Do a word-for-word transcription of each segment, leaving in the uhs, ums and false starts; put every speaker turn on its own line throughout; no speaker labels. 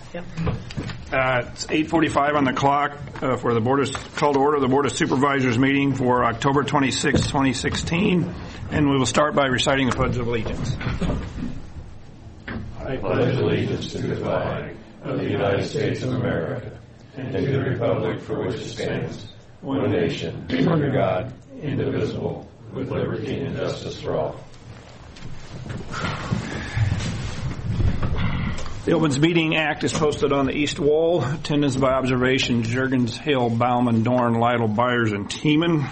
Yep.
Uh, it's eight forty-five on the clock uh, for the board of call to order the Board of Supervisors meeting for October twenty-sixth, twenty sixteen, and we will start by reciting the Pledge of Allegiance.
I pledge allegiance to the flag of the United States of America and to the republic for which it stands, one nation, under God, indivisible, with liberty and justice for all.
The Opens Meeting Act is posted on the east wall. Attendance by observation, Juergens, Hill, Bauman, Dorn, Lytle, Byers, and Tiemann.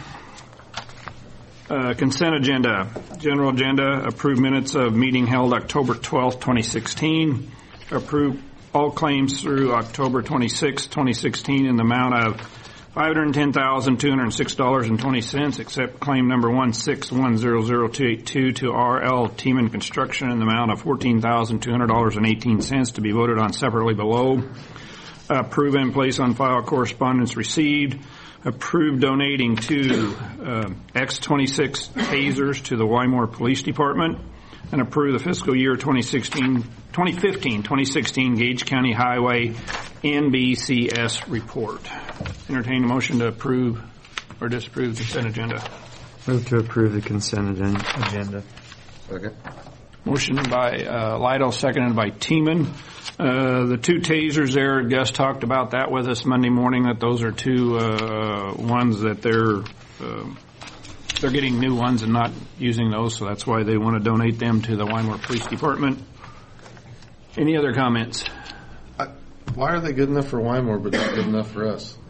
Uh, consent agenda. General agenda, approve minutes of meeting held October twelfth, twenty sixteen. Approve all claims through October twenty-sixth, twenty sixteen in the amount of five hundred ten thousand, two hundred six dollars and twenty cents, except claim number one six one zero zero two eight two to R L Tiemann Construction in the amount of fourteen thousand two hundred dollars and eighteen cents to be voted on separately below. Approve and place on file correspondence received. Approve donating to uh, X twenty-six tasers to the Wymore Police Department. And approve the fiscal year twenty sixteen, twenty fifteen, twenty sixteen Gage County Highway N B C S report. Entertain a motion to approve or disapprove the consent agenda.
Move to approve the consent agenda.
Okay.
Motion by uh, Lytle, seconded by Tiemann. Uh, the two tasers there, Gus talked about that with us Monday morning, that those are two uh, ones that they're uh, they're getting new ones and not using those, so that's why they want to donate them to the Wymore Police Department. Any other comments?
I, why are they good enough for Wymore but not good enough for us?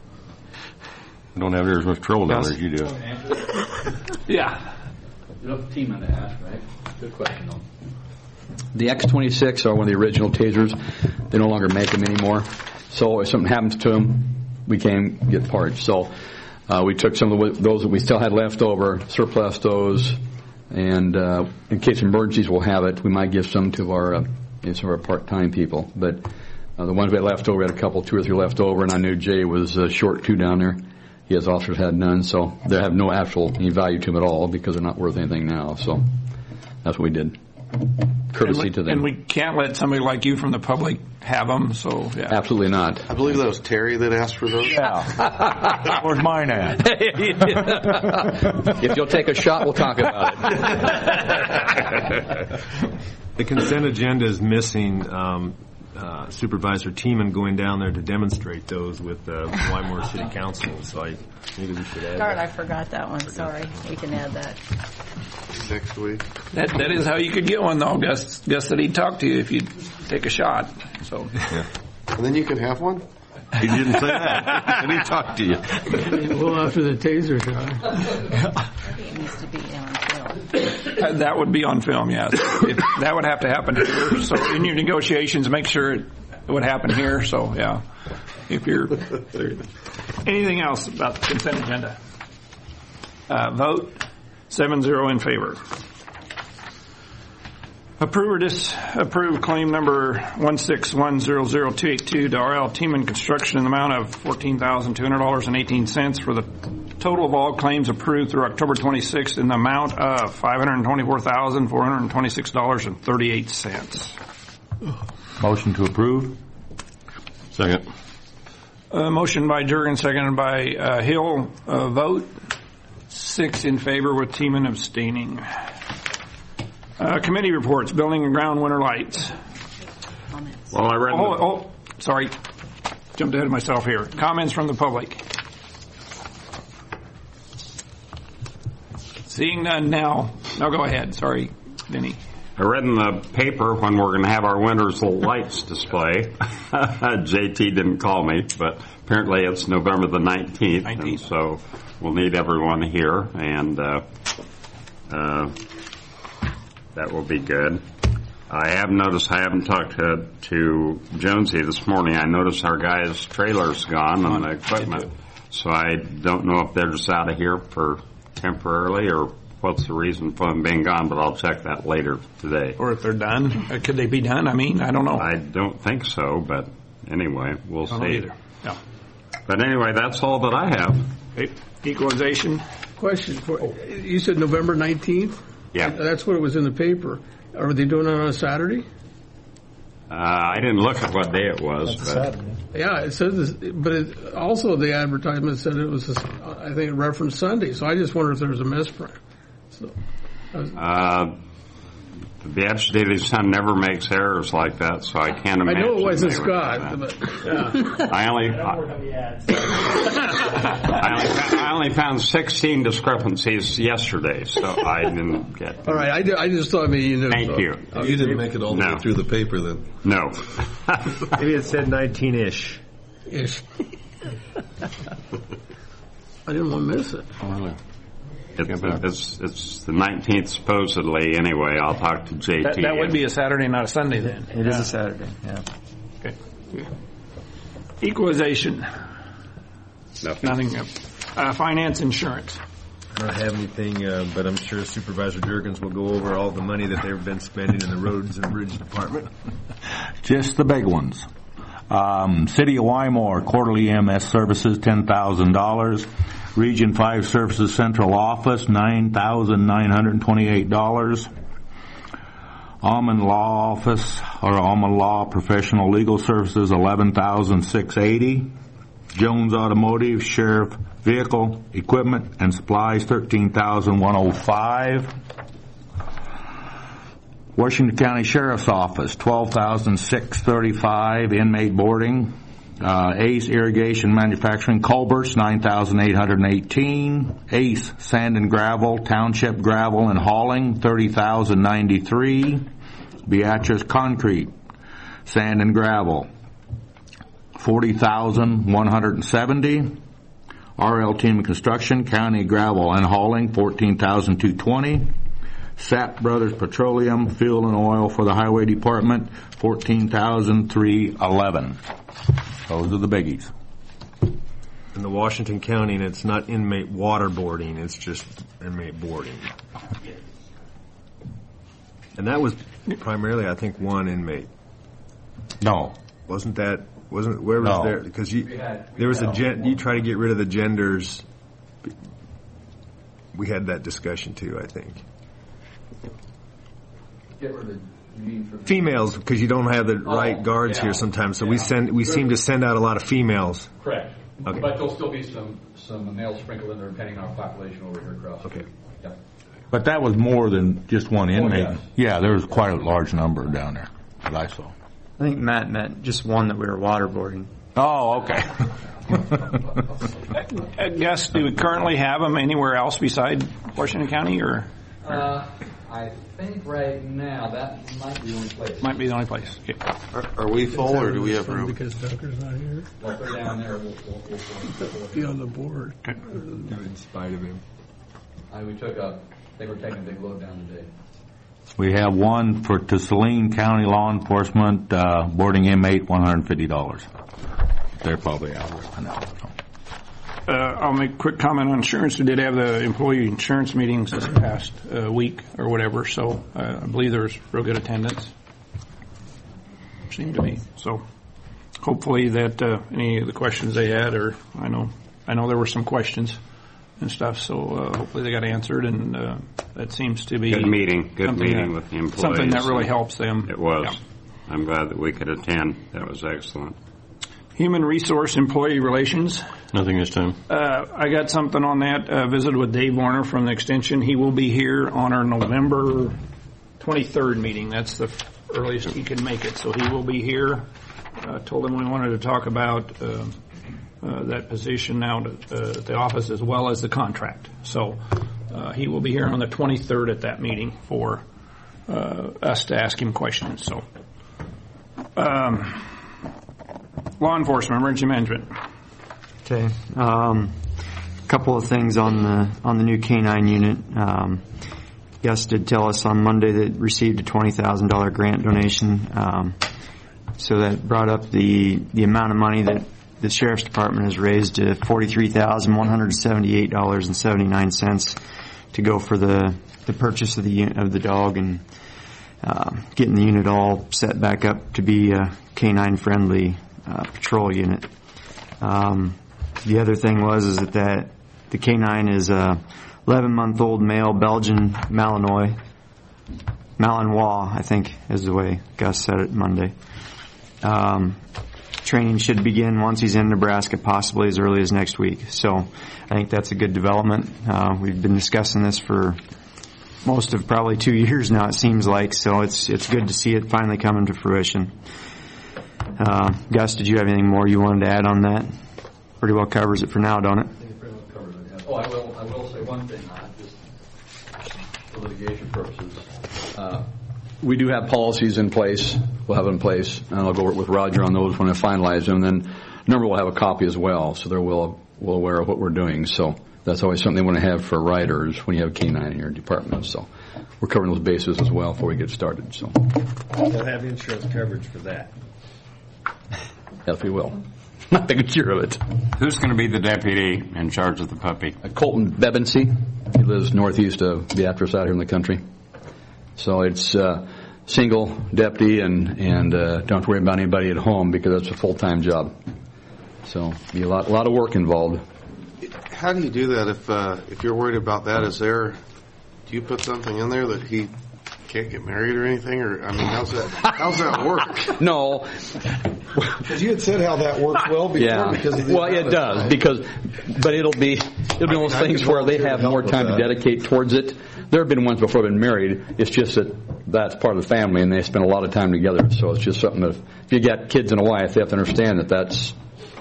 We don't have near as much trouble down there as you do.
Yeah.
You're up to Tiemann to ask, right? Good question, though. The X twenty-six are one of the original tasers. They no longer make them anymore. So if something happens to them, we can't get parts. So uh, we took some of the, those that we still had left over, surplus those, and uh, in case of emergencies, we'll have it. We might give some to our uh, some of our part-time people. But uh, the ones we had left over, we had a couple, two or three left over, and I knew Jay was uh, short two down there. He has officers had none, so they have no actual any value to them at all because they're not worth anything now. So that's what we did. Courtesy
we,
to them.
And we can't let somebody like you from the public have them, so yeah.
Absolutely not.
I believe that was Terry that asked for those.
Yeah. Where's mine at?
If you'll take a shot, we'll talk about it.
The consent agenda is missing um, uh, Supervisor Tiemann going down there to demonstrate those with uh, Wymore City Council. So I maybe we should add
Darn,
that.
I forgot that one. Sorry. We can add that.
Next week.
That that is how you could get one, though. Gus Gus said he'd talk to you if you'd take a shot. So,
Yeah.
And then you can have one?
He didn't say that. And he talked to you.
Well, after the taser shot.
Maybe it needs to be on film.
Uh, that would be on film, yes. If, that would have to happen here. So in your negotiations, make sure it would happen here. So, yeah. If you're anything else about the consent agenda? Uh, vote seven zero in favor. Approve or disapprove claim number one six one zero zero two eight two to R L Tiemann Construction in the amount of fourteen thousand two hundred dollars and eighteen cents for the total of all claims approved through October twenty-sixth in the amount of five hundred twenty-four thousand four hundred twenty-six dollars and thirty-eight cents.
Motion to approve. Second.
Uh, motion by Juergens, seconded by uh, Hill. Uh, vote six in favor with Tiemann abstaining. Uh, committee reports, building and ground winter lights.
Comments.
Well, I read.
Oh,
the,
oh, sorry. Jumped ahead of myself here. Comments from the public. Seeing none now. Now go ahead. Sorry, Denny.
I read in the paper when we're going to have our winter's lights display. J T didn't call me, but apparently it's November the nineteenth,
nineteenth.
And so we'll need everyone here, and uh, uh, that will be good. I have noticed, I haven't talked to, to Jonesy this morning. I noticed our guy's trailer's gone and the equipment, so I don't know if they're just out of here for temporarily or what's the reason for them being gone, but I'll check that later today.
Or if they're done. Uh, could they be done? I mean, I don't know.
I don't think so, but anyway, we'll
I don't know
see.
either. Yeah.
But anyway, that's all that I have.
Okay. Equalization.
Question. For, you said November nineteenth?
Yeah.
That's what it was in the paper. Are they doing it on a Saturday?
Uh, I didn't look at what day it was, but
Yeah, it says, this, but it, also the advertisement said it was, a, I think it referenced Sunday, so I just wonder if there was a misprint. So, I was,
uh, the Absent Sun never makes errors like that, so I can't
I
imagine.
know it wasn't
they would do
Scott,
that.
but yeah.
I only, I, only found, I only found sixteen discrepancies yesterday, so I didn't get them.
All right, I, did, I just thought maybe you knew.
Thank
so.
you.
You didn't make it all the
No.
way through the paper then.
No.
Maybe it said nineteen-ish.
Ish. I didn't want to miss it.
It's, it's, it's the nineteenth supposedly anyway. I'll talk to J T.
That, that would be a Saturday, not a Sunday then.
It is a Saturday, yeah.
Okay. Equalization.
Nothing.
Nothing. Uh, finance insurance.
I don't have anything, uh, but I'm sure Supervisor Jurgens will go over all the money that they've been spending in the roads and bridge department.
Just the big ones. Um, City of Wymore, quarterly E M S services, ten thousand dollars. Region five Services Central Office, nine thousand nine hundred twenty-eight dollars. Almond Law Office, or Almond Law Professional Legal Services, eleven thousand six hundred eighty dollars. Jones Automotive, Sheriff Vehicle, Equipment, and Supplies, thirteen thousand one hundred five dollars. Washington County Sheriff's Office, twelve thousand six hundred thirty-five dollars. Inmate boarding. Uh, Ace Irrigation Manufacturing, Culverts, nine thousand eight hundred eighteen dollars. Ace Sand and Gravel, Township Gravel and Hauling, thirty thousand ninety-three dollars. Beatrice Concrete, Sand and Gravel, forty thousand one hundred seventy dollars. R L Team Construction, County Gravel and Hauling, fourteen thousand two hundred twenty dollars. Sapp Brothers Petroleum, Fuel and Oil for the Highway Department, fourteen thousand three hundred eleven dollars. Those are the biggies.
In the Washington County, and it's not inmate waterboarding, it's just inmate boarding. And that was primarily, I think, one inmate.
No.
Wasn't that, wasn't, where was
No.
there, because you, there was a gen, you try to get rid of the genders. We had that discussion too, I think.
Get rid of the, you mean for the
Females, because you don't have the right guards
yeah.
here sometimes, so we
Yeah.
send, we seem to send out a lot of females.
Correct.
Okay.
But there'll still be some, some males sprinkled in there depending on our population over here across.
Okay.
Yeah.
But that was more than just one inmate.
yes.
Yeah, there was quite a large number down there that I saw.
I think Matt meant just one that we were waterboarding.
Oh, okay.
I guess, do we currently have them anywhere else beside Washington County, or
Uh, I think right now that might be the only place.
might be the only place? Okay.
Are, are we full or do we have room?
Because Tucker's not here.
Well, if they're down there, we'll, we'll, we'll, we'll
Be on the board.
In spite of him.
I, we took a, they were taking a big load down today.
We have one for to Saline County Law Enforcement, uh, boarding inmate, one hundred fifty dollars. They're probably out right now. So.
Uh, I'll make a quick comment on insurance. We did have the employee insurance meetings this past uh, week or whatever, so uh, I believe there was real good attendance. Seemed to be. So hopefully that uh, any of the questions they had, or I know I know there were some questions and stuff, so uh, hopefully they got answered, and uh, that seems to be
Good meeting. Good
something
meeting
that-
with the employees.
Something that really helps them.
It was.
Yeah.
I'm glad that we could attend. That was excellent.
Human Resource Employee Relations.
Nothing this time.
Uh, I got something on that. Uh, visited with Dave Warner from the Extension. He will be here on our November twenty-third meeting. That's the earliest he can make it. So he will be here. Uh, told him we wanted to talk about uh, uh, that position now to, uh, at the office as well as the contract. So uh, he will be here on the twenty-third at that meeting for uh, us to ask him questions. So. Um, Law enforcement, emergency management.
Okay. Um, a couple of things on the on the new K nine unit. Um, Gus did tell us on Monday that it received a twenty thousand dollars grant donation. Um, so that brought up the the amount of money that the Sheriff's Department has raised to forty-three thousand one hundred seventy-eight dollars and seventy-nine cents to go for the, the purchase of the of the dog and uh, getting the unit all set back up to be a K nine friendly Uh, patrol unit. Um, the other thing was is that, that the K nine is a eleven month old male Belgian Malinois, Malinois, I think is the way Gus said it Monday. Um, training should begin once he's in Nebraska, possibly as early as next week. So I think that's a good development. Uh, we've been discussing this for most of probably two years now, it seems like. So it's it's good to see it finally coming to fruition. Uh, Gus, did you have anything more you wanted to add on that? Pretty well covers it for now, don't it?
I think it pretty well covers it. Oh, I will. I will say one thing on it, just for litigation purposes. Uh, we do have policies in place. We'll have them in place, and I'll go work with Roger on those when I finalize them. And then, number will have a copy as well, so they're well well aware of what we're doing. So that's always something they want to have for riders when you have a canine in your department. So we're covering those bases as well before we get started. So
They'll have insurance coverage for that.
yes, we will. Not making sure of it.
Who's going to be the deputy in charge of the puppy?
Uh, Colton Bebensey. He lives northeast of Beatrice out here in the country. So it's uh, single deputy and, and uh, don't have to worry about anybody at home because that's a full-time job. So be a lot, a lot of work involved.
How do you do that if uh, if you're worried about that? Is there, do you put something in there that he can't get married or anything? Or I mean, how's that how's that work?
No.
Because you had said how that works well before.
Yeah.
Because of the
well, it does
time.
because, but it'll be it'll be one of those
I mean,
things
I
where they have more
with
time to
that.
dedicate towards it. There have been ones before I've been married. It's just that that's part of the family, and they spend a lot of time together. So it's just something that if you got kids and a wife, they have to understand that that's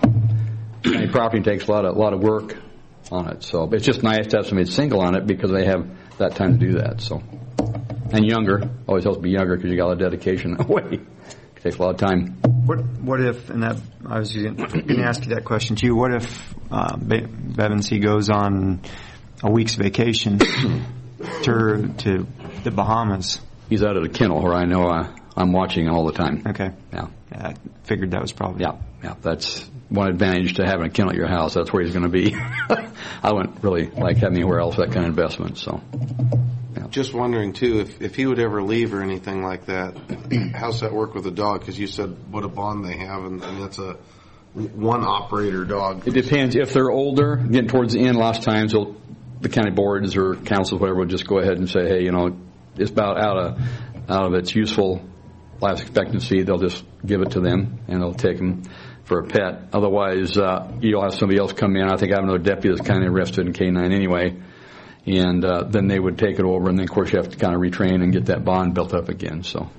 any property takes a lot of a lot of work on it. So it's just nice to have somebody single on it because they have that time to do that. So and younger always helps to be younger because you got a lot of dedication that way. It takes a lot of time.
What what if, and that I was going to ask you that question too, what if uh, Be- Bevensey goes on a week's vacation to to the Bahamas?
He's out at a kennel where I know I, I'm watching all the time.
Okay.
Yeah.
Yeah, I figured that was probably.
Yeah, yeah. That's one advantage to having a kennel at your house. That's where he's going to be. I wouldn't really like having anywhere else that kind of investment. So. Yeah.
Just wondering too if if he would ever leave or anything like that. How's that work with a dog? Because you said what a bond they have, and, and that's a one operator dog.
It depends. If they're older, getting towards the end, a lot of times they'll, the county boards or councils, whatever, will just go ahead and say, hey, you know, it's about out of out of its useful life expectancy. They'll just give it to them, and they'll take them for a pet. Otherwise, uh, you'll have somebody else come in. I think I have another deputy that's kind of interested in K nine anyway. And uh, then they would take it over, and then, of course, you have to kind of retrain and get that bond built up again. So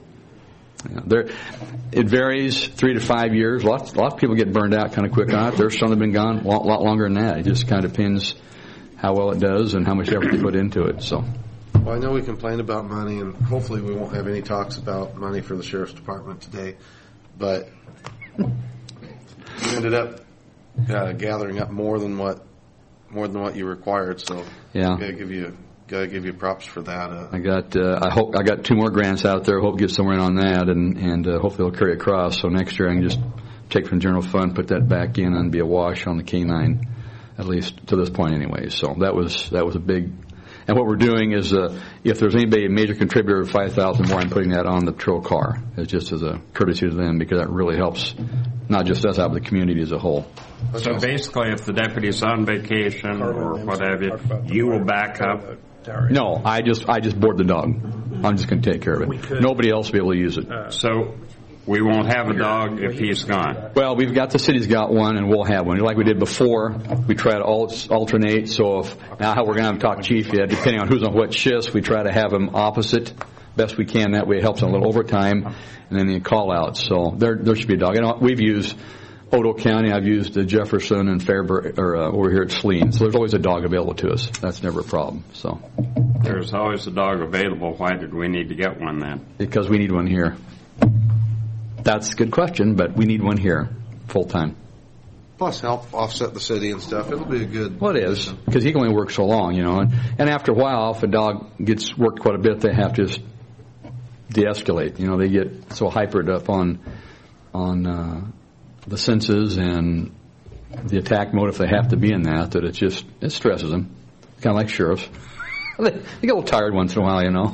yeah, there, it varies three to five years. Lots, a lot of people get burned out kind of quick on it. There's some that have been gone a lot, lot longer than that. It just kind of depends how well it does and how much effort you put into it. So.
Well, I know we complain about money, and hopefully we won't have any talks about money for the Sheriff's Department today. But you ended up uh, gathering up more than what more than what you required. So
yeah,
gotta give you gotta give you props for that. Uh,
I got uh, I hope I got two more grants out there. Hope to get somewhere in on that, and and uh, hopefully it'll carry across. So next year I can just take from the general fund, put that back in, and be a wash on the K nine, at least to this point, anyway. So that was that was a big. And what we're doing is, uh, if there's anybody, a major contributor of five thousand more, I'm putting that on the patrol car. It's just as a courtesy to them because that really helps not just us out, but the community as a whole.
So basically, if the deputy's on vacation or what have you, you will back up?
No, I just I just board the dog. I'm just going to take care of it. Nobody else will be able to use it.
So we won't have a dog if he's gone?
Well, we've got the city's got one, and we'll have one. Like we did before, we try to alternate. So if now how we're going to have to talk chief yet, depending on who's on what shifts, we try to have them opposite best we can. That way it helps on a little overtime, and then the call out. So there there should be a dog. And we've used Odo County. I've used uh, Jefferson and Fairburn, or uh, over here at Saline. So there's always a dog available to us. That's never a problem. So
there's always a dog available. Why did we need to get one then?
Because we need one here. That's a good question, but we need one here, full time.
Plus help offset the city and stuff. It'll be a good...
Well, it is, because he can only work so long, you know. And, and after a while, if a dog gets worked quite a bit, they have to just de-escalate. You know, they get so hypered up on on uh, the senses and the attack mode if they have to be in that, that it just, it stresses them. Kind of like sheriffs. They get a little tired once in a while, you know.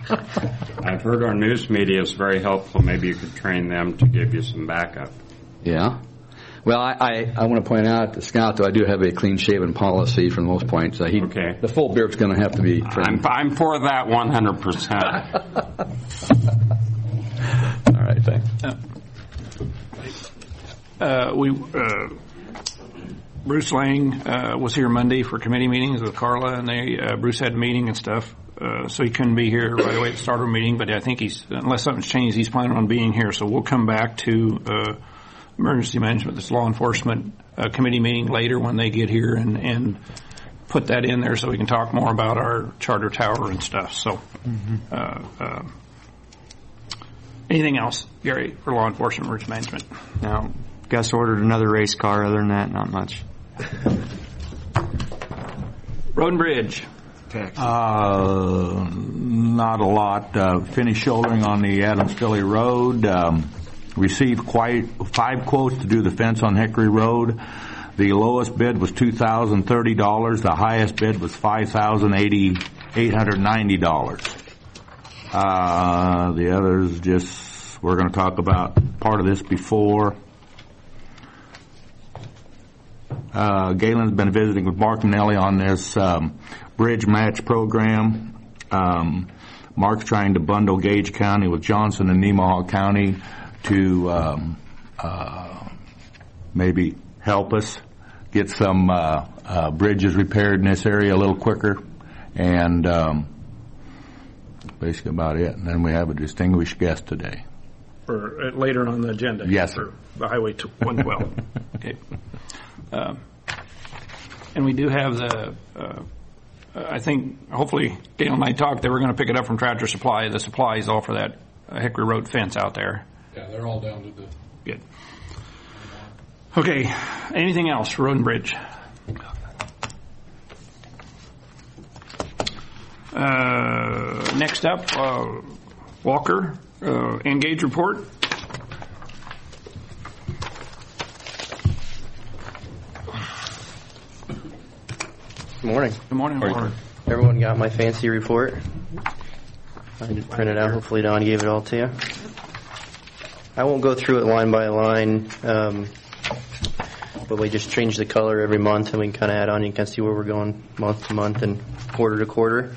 I've heard our news media is very helpful. Maybe you could train them to give you some backup.
Yeah. Well, I, I, I want to point out to Scott, though, I do have a clean-shaven policy for the most point. So he,
okay.
The full beard's going to have to be trimmed.
I'm, I'm for that one hundred percent.
All right, thanks.
Uh, we uh, Bruce Lang uh, was here Monday for committee meetings with Carla, and they uh, Bruce had a meeting and stuff, uh, so he couldn't be here right away at the start of the meeting. But I think he's, unless something's changed, he's planning on being here. So we'll come back to uh, emergency management, this law enforcement uh, committee meeting later when they get here, and, and put that in there so we can talk more about our charter tower and stuff. So, mm-hmm. uh, uh, anything else, Gary, for law enforcement, emergency management?
Now, Gus ordered another race car. Other than that, not much.
Road and Bridge.
Uh, not a lot. Uh, finished shouldering on the Adams Philly Road. Um, received quite five quotes to do the fence on Hickory Road. The lowest bid was two thousand thirty dollars. The highest bid was five thousand eight hundred ninety dollars. Uh, the others just, we're going to talk about part of this before. Uh, Galen's been visiting with Mark Minelli on this um, bridge match program. Um, Mark's trying to bundle Gage County with Johnson and Nemaha County to um, uh, maybe help us get some uh, uh, bridges repaired in this area a little quicker. And um, that's basically about it. And then we have a distinguished guest today.
For uh, later on the agenda.
Yes, sir.
For the Highway one twelve. Okay. Um, and we do have the, uh, I think, hopefully, Dale and I talked, they were going to pick it up from Tractor Supply. The supply is all for that uh, Hickory Road fence out there.
Yeah, they're all down to the...
Good. Okay, anything else for Road and Bridge? Uh, next up, uh, Walker, uh, Engage report.
Good morning.
Good morning, Walker.
Everyone got my fancy report? I did print it out. Hopefully Don gave it all to you. I won't go through it line by line, um, but we just change the color every month, and we can kind of add on. You can see where we're going month to month and quarter to quarter.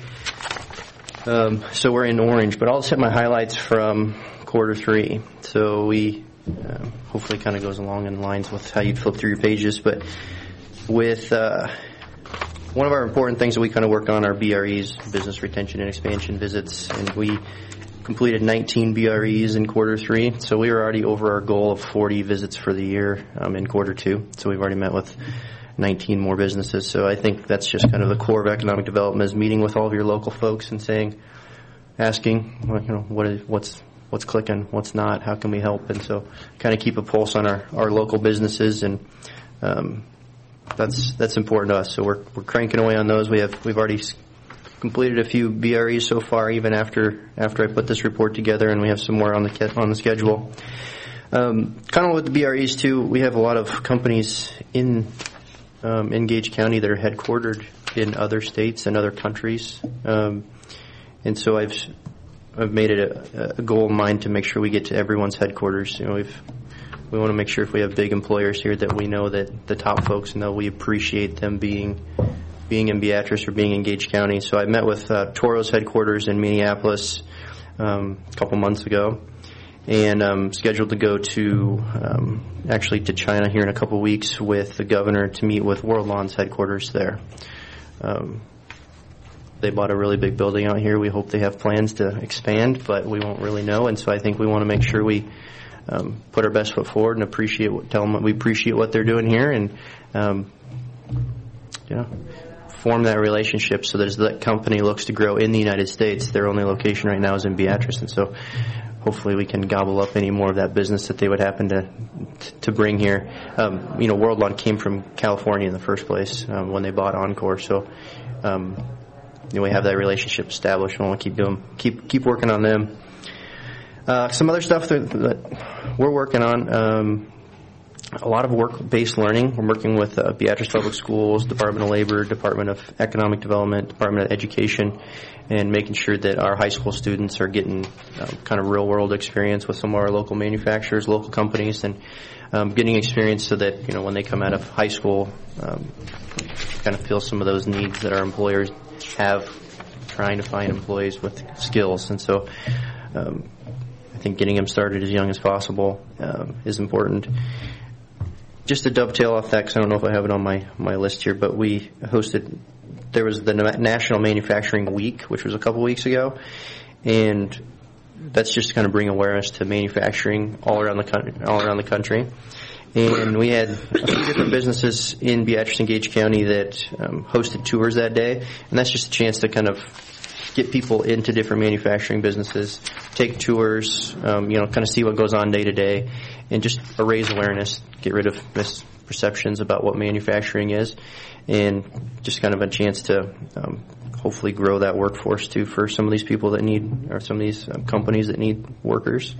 Um, so we're in orange, but I'll just hit my highlights from quarter three. So we uh, hopefully kind of goes along in lines with how you'd flip through your pages, but with uh, one of our important things that we kind of work on are B R Es, business retention and expansion visits, and we completed nineteen B R Es in quarter three, so we were already over our goal of forty visits for the year um, in quarter two, so we've already met with nineteen more businesses. So I think that's just kind of the core of economic development, is meeting with all of your local folks and saying, asking, you know, what is, what's what's clicking, what's not, how can we help, and so kind of keep a pulse on our, our local businesses, and um, that's that's important to us. So we're we're cranking away on those. We have we've already completed a few B R Es so far, even after after I put this report together, and we have some more on the on the schedule. Um, kind of with the B R Es too, we have a lot of companies in um, in Gage County that are headquartered in other states and other countries, um, and so I've I've made it a, a goal of mine to make sure we get to everyone's headquarters. You know, we've we want to make sure if we have big employers here that we know that the top folks know we appreciate them being being in Beatrice or being in Gage County. So I met with uh, Toro's headquarters in Minneapolis um, a couple months ago, and um, scheduled to go to um, actually to China here in a couple weeks with the governor to meet with World Lawn's headquarters there. Um, they bought a really big building out here. We hope they have plans to expand, but we won't really know. And so I think we want to make sure we um, put our best foot forward and appreciate what, tell them we appreciate what they're doing here, and um, you know, form that relationship so that as that company looks to grow in the United States, their only location right now is in Beatrice, and so hopefully we can gobble up any more of that business that they would happen to to bring here. Um, you know, World Lawn came from California in the first place um, when they bought Encore, so um, you know, we have that relationship established. We want to keep doing, keep keep working on them. Uh, some other stuff that, that we're working on. Um, A lot of work-based learning. We're working with uh, Beatrice Public Schools, Department of Labor, Department of Economic Development, Department of Education, and making sure that our high school students are getting um, kind of real-world experience with some of our local manufacturers, local companies, and um, getting experience so that, you know, when they come out of high school, um, kind of feel some of those needs that our employers have trying to find employees with skills. And so um, I think getting them started as young as possible um, is important. Just to dovetail off that, because I don't know if I have it on my, my list here, but we hosted, there was the National Manufacturing Week, which was a couple weeks ago, and that's just to kind of bring awareness to manufacturing all around the country, all around the country. And we had a few different businesses in Beatrice and Gage County that um, hosted tours that day, and that's just a chance to kind of get people into different manufacturing businesses, take tours, um, you know, kind of see what goes on day to day, and just raise awareness, get rid of misperceptions about what manufacturing is, and just kind of a chance to um, hopefully grow that workforce too for some of these people that need, or some of these um, companies that need workers.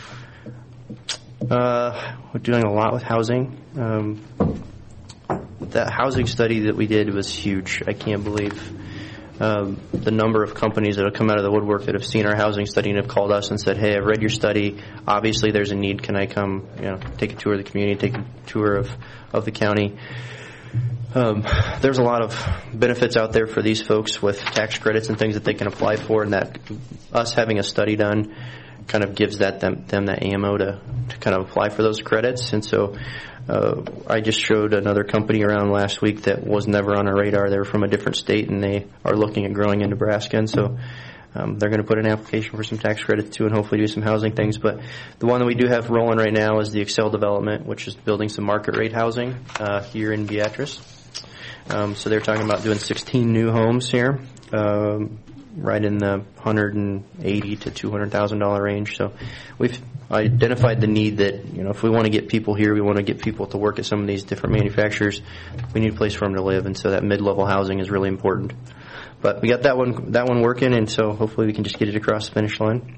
Uh, we're doing a lot with housing. Um, the housing study that we did was huge. I can't believe um, the number of companies that have come out of the woodwork that have seen our housing study and have called us and said, "Hey, I've read your study. Obviously, there's a need. Can I come, you know, take a tour of the community, take a tour of of the county?" Um, there's a lot of benefits out there for these folks with tax credits and things that they can apply for, and that us having a study done kind of gives that them, them that ammo to, to kind of apply for those credits. And so uh, I just showed another company around last week that was never on our radar. They were from a different state, and they are looking at growing in Nebraska. And so um, they're going to put an application for some tax credits too, and hopefully do some housing things. But the one that we do have rolling right now is the Excel Development, which is building some market rate housing uh, here in Beatrice. Um, so they're talking about doing sixteen new homes here, um, right in the one hundred eighty to two hundred thousand dollar range. So we've identified the need that, you know, if we want to get people here, we want to get people to work at some of these different manufacturers, we need a place for them to live, and so that mid-level housing is really important. But we got that one that one working, and so hopefully we can just get it across the finish line.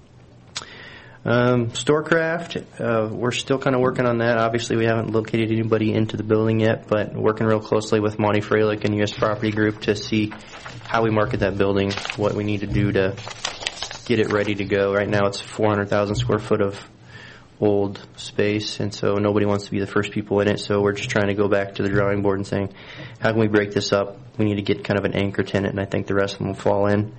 Um, Storecraft, uh, we're still kind of working on that. Obviously, we haven't located anybody into the building yet, but working real closely with Monty Freilich and U S Property Group to see how we market that building, what we need to do to get it ready to go. Right now, it's four hundred thousand square foot of old space, and so nobody wants to be the first people in it. So we're just trying to go back to the drawing board and saying, how can we break this up? We need to get kind of an anchor tenant, and I think the rest of them will fall in.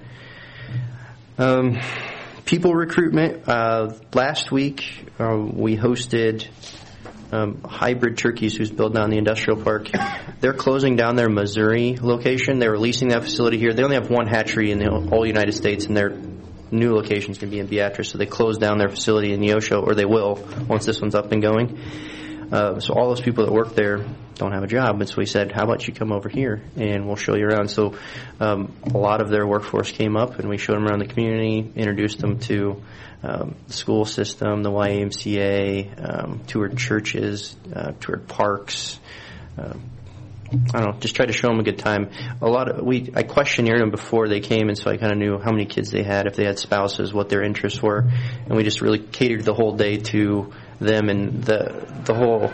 Um, People recruitment. Uh, last week, uh, we hosted um, Hybrid Turkeys, who's building down the industrial park. They're closing down their Missouri location. They're leasing that facility here. They only have one hatchery in the whole United States, and their new location is going to be in Beatrice. So they closed down their facility in Neosho, or they will once this one's up and going. Uh, so all those people that work there don't have a job, and so we said, how about you come over here and we'll show you around. So um, a lot of their workforce came up, and we showed them around the community, introduced them to um, the school system, the Y M C A, um, toured churches, uh, toured parks. Uh, I don't know, just tried to show them a good time. A lot of we I questionnaire them before they came, and so I kind of knew how many kids they had, if they had spouses, what their interests were, and we just really catered the whole day to them. And the the whole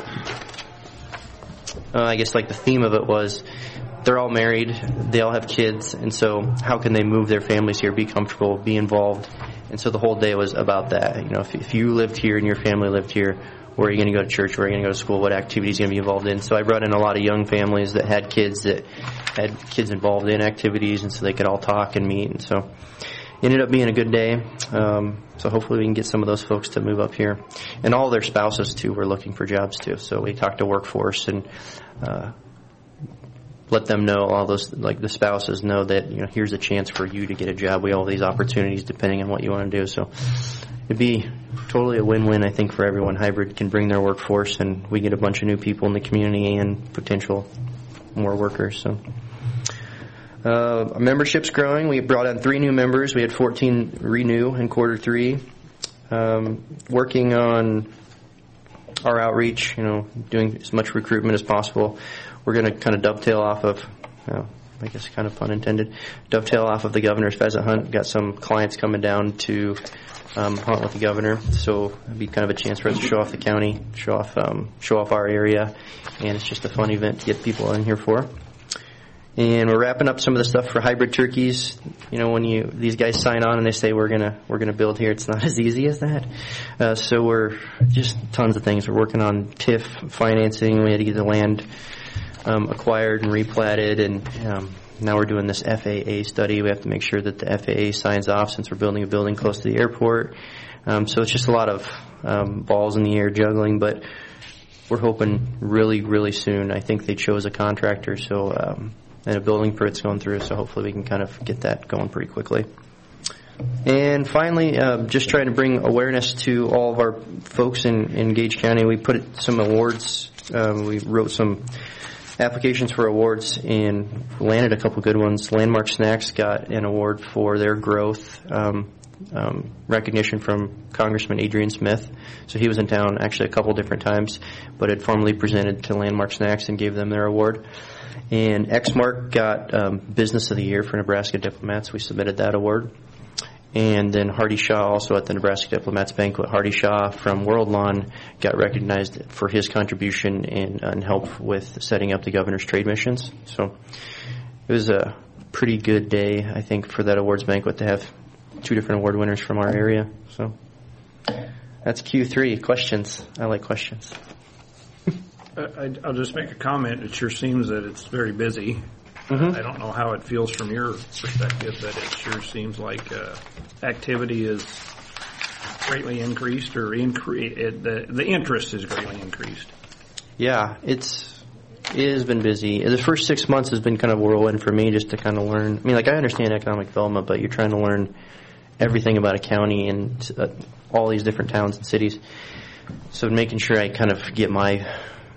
uh, I guess like the theme of it was they're all married, they all have kids, and so how can they move their families here, be comfortable, be involved? And so the whole day was about that. You know, if, if you lived here and your family lived here, where are you going to go to church? Where are you going to go to school? What activities are you going to be involved in? So I brought in a lot of young families that had kids that had kids involved in activities, and so they could all talk and meet. And so it ended up being a good day. Um, so hopefully we can get some of those folks to move up here. And all their spouses, too, were looking for jobs, too. So we talked to workforce and uh, let them know, all those, like the spouses know that, you know, here's a chance for you to get a job. We have all these opportunities depending on what you want to do. So it'd be totally a win-win, I think, for everyone. Hybrid can bring their workforce, and we get a bunch of new people in the community and potential more workers. So, uh, our membership's growing. We brought on three new members. We had fourteen renew in quarter three. Um, working on our outreach, you know, doing as much recruitment as possible. We're going to kind of dovetail off of, you know, I guess kind of pun intended, dovetail off of the governor's pheasant hunt. Got some clients coming down to Um, hunt with the governor, so it'd be kind of a chance for us to show off the county, show off, um, show off our area, and it's just a fun event to get people in here for. And we're wrapping up some of the stuff for Hybrid Turkeys. You know, when you these guys sign on and they say we're gonna we're gonna build here, it's not as easy as that. Uh, so we're just tons of things. We're working on T I F financing. We had to get the land um, acquired and replatted, and um, now we're doing this F A A study. We have to make sure that the F A A signs off since we're building a building close to the airport. Um, so it's just a lot of um, balls in the air juggling, but we're hoping really, really soon. I think they chose a contractor, so um, and a building permit's going through, so hopefully we can kind of get that going pretty quickly. And finally, uh, just trying to bring awareness to all of our folks in, in Gage County. We put some awards. Um, we wrote some applications for awards and landed a couple good ones. Landmark Snacks got an award for their growth, um, um, recognition from Congressman Adrian Smith. So he was in town actually a couple different times, but had formally presented to Landmark Snacks and gave them their award. And Exmark got um, Business of the Year for Nebraska Diplomats. We submitted that award. And then Hardy Shaw, also at the Nebraska Diplomats Banquet, Hardy Shaw from Worldlawn got recognized for his contribution and, and help with setting up the governor's trade missions. So it was a pretty good day, I think, for that awards banquet to have two different award winners from our area. So that's Q three. Questions? I like questions.
I, I'll just make a comment. It sure seems that it's very busy. Mm-hmm. I don't know how it feels from your perspective, but it sure seems like uh, activity is greatly increased, or incre- it, the the interest is greatly increased.
Yeah, it's it has been busy. The first six months has been kind of whirlwind for me, just to kind of learn. I mean, like I understand economic development, but you're trying to learn everything about a county and uh, all these different towns and cities. So making sure I kind of get my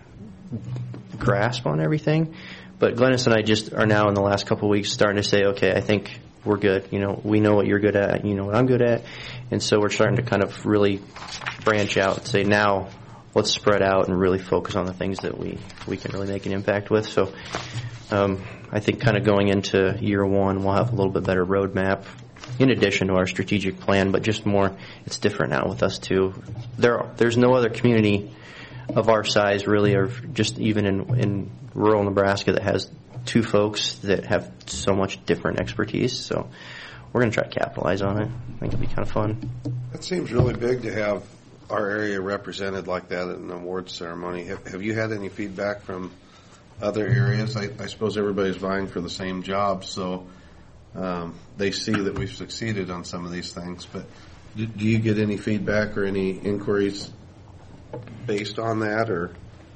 grasp on everything. But Glennis and I just are now in the last couple of weeks starting to say, okay, I think we're good. You know, we know what you're good at. You know what I'm good at. And so we're starting to kind of really branch out and say, now let's spread out and really focus on the things that we, we can really make an impact with. So um, I think kind of going into year one, we'll have a little bit better roadmap in addition to our strategic plan, but just more, it's different now with us too. There, There's no other community of our size, really, or just even in, in rural Nebraska, that has two folks that have so much different expertise. So we're going to try to capitalize on it. I think it'll be kind of fun.
It seems really big to have our area represented like that at an awards ceremony. Have, have you had any feedback from other areas? I, I suppose everybody's vying for the same job, so um, they see that we've succeeded on some of these things. But do, do you get any feedback or any inquiries based on that, or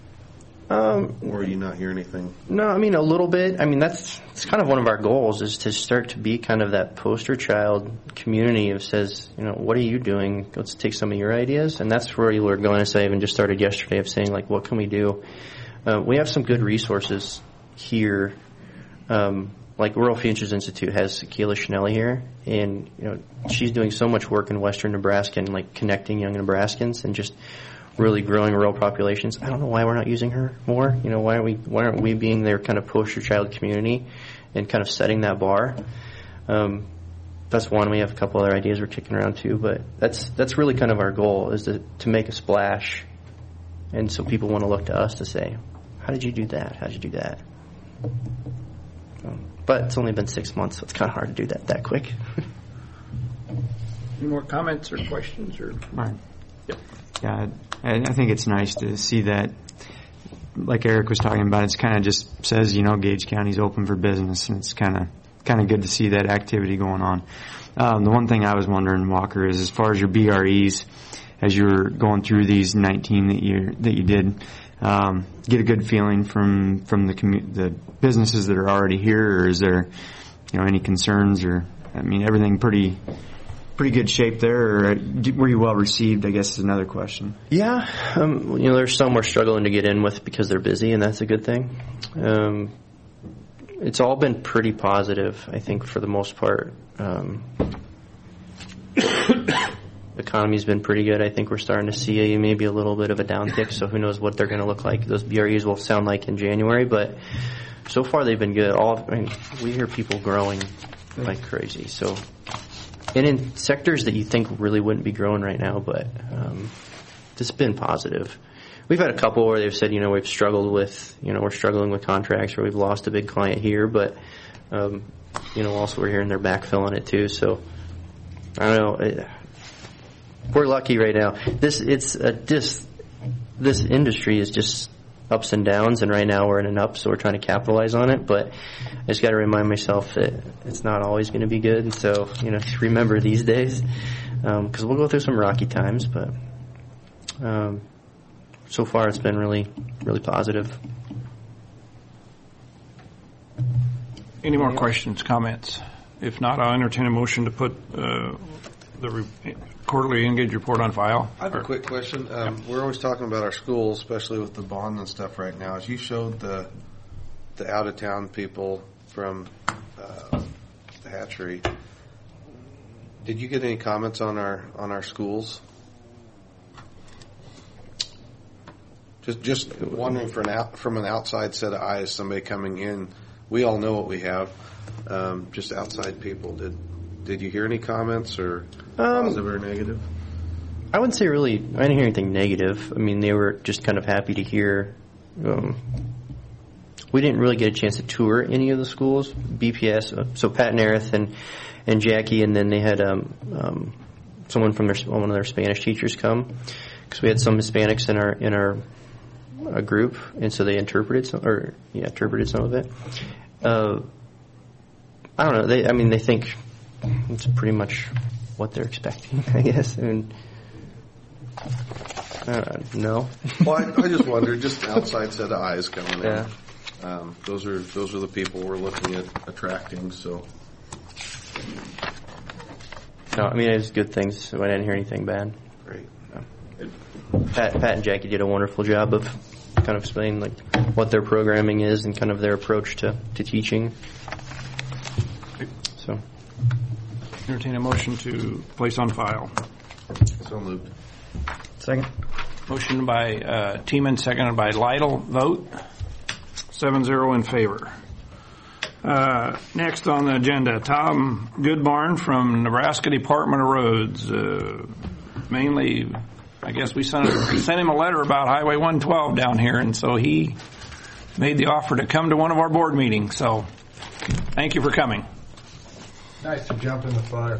um, or do you not hear anything?
No, I mean a little bit. I mean that's it's kind of one of our goals, is to start to be kind of that poster child community of says, you know, what are you doing? Let's take some of your ideas, and that's where we're going. I even just started yesterday of saying, like, what can we do? Uh, we have some good resources here. Um, like Rural Futures Institute has Keela Schnelly here, and you know she's doing so much work in western Nebraska and like connecting young Nebraskans and just really growing rural populations. I don't know why we're not using her more. You know, why aren't we why aren't we being their kind of poster child community and kind of setting that bar? Um, that's one. We have a couple other ideas we're kicking around too, but that's that's really kind of our goal, is to to make a splash, and so people want to look to us to say, how did you do that? How did you do that? Um, but it's only been six months, so it's kind of hard to do that that quick.
Any more comments or questions? Or
Right.
Yep.
Yeah, I, I think it's nice to see that, like Eric was talking about, it's kind of just says, you know, Gage County's open for business, and it's kind of kind of good to see that activity going on. Um, the one thing I was wondering, Walker, is as far as your B R Es, as you're going through these nineteen that you that you did, um, get a good feeling from from the commu- the businesses that are already here, or is there, you know, any concerns, or I mean, everything pretty. Pretty good shape there, or were you well received, I guess is another question.
Yeah, um, you know, there's some we're struggling to get in with because they're busy, and that's a good thing. Um, it's all been pretty positive, I think, for the most part. Um, the economy's been pretty good. I think we're starting to see a, maybe a little bit of a downtick, so who knows what they're going to look like. Those B R Es will sound like in January, but so far they've been good. All I mean, we hear people growing like crazy, so... And in sectors that you think really wouldn't be growing right now, but um, it's been positive. We've had a couple where they've said, you know, we've struggled with, you know, we're struggling with contracts, or we've lost a big client here, but, um, you know, also we're hearing they're backfilling it too. So, I don't know. It, we're lucky right now. This, it's a, this, this industry is just ups and downs, and right now we're in an up, so we're trying to capitalize on it. But I just got to remind myself that it's not always going to be good, and so you know, remember these days, because um, we'll go through some rocky times, but um, so far it's been really, really positive.
Any more questions, comments? If not, I'll entertain a motion to put uh, the re- quarterly Engage report on file.
I have a quick question. Um, we're always talking about our schools, especially with the bond and stuff right now. As you showed the the out of town people from uh, the hatchery, did you get any comments on our on our schools? Just just wondering for an out, from an outside set of eyes, somebody coming in. We all know what we have. Um, just outside people. Did did you hear any comments or
Um,
positive or negative?
I wouldn't say really. I didn't hear anything negative. I mean, they were just kind of happy to hear. Um, we didn't really get a chance to tour any of the schools. B P S, uh, so Pat and Aerith and and Jackie, and then they had um, um, someone from their one of their Spanish teachers come, because we had some Hispanics in our in our uh, group, and so they interpreted some, or yeah, interpreted some of it. Uh, I don't know. They, I mean, they think it's pretty much what they're expecting, I guess. I mean, uh, no.
Well, I, I just wondered, just the outside set of eyes coming
Yeah.
in. Um, those are those are the people we're looking at attracting. So,
No, I mean, it was good things, so I didn't hear anything bad.
great.
Pat, Pat and Jackie did a wonderful job of kind of explaining like what their programming is and kind of their approach to, to teaching. So,
Entertain a motion to place on file.
So moved.
Second.
Motion by uh, Teeman, seconded by Lytle. Vote seven zero in favor. Uh, next on the agenda, Tom Goodbarn from Nebraska Department of Roads. Uh, mainly, I guess we sent, sent him a letter about Highway one twelve down here, and so he made the offer to come to one of our board meetings. So, thank you for coming.
Nice to jump in the fire.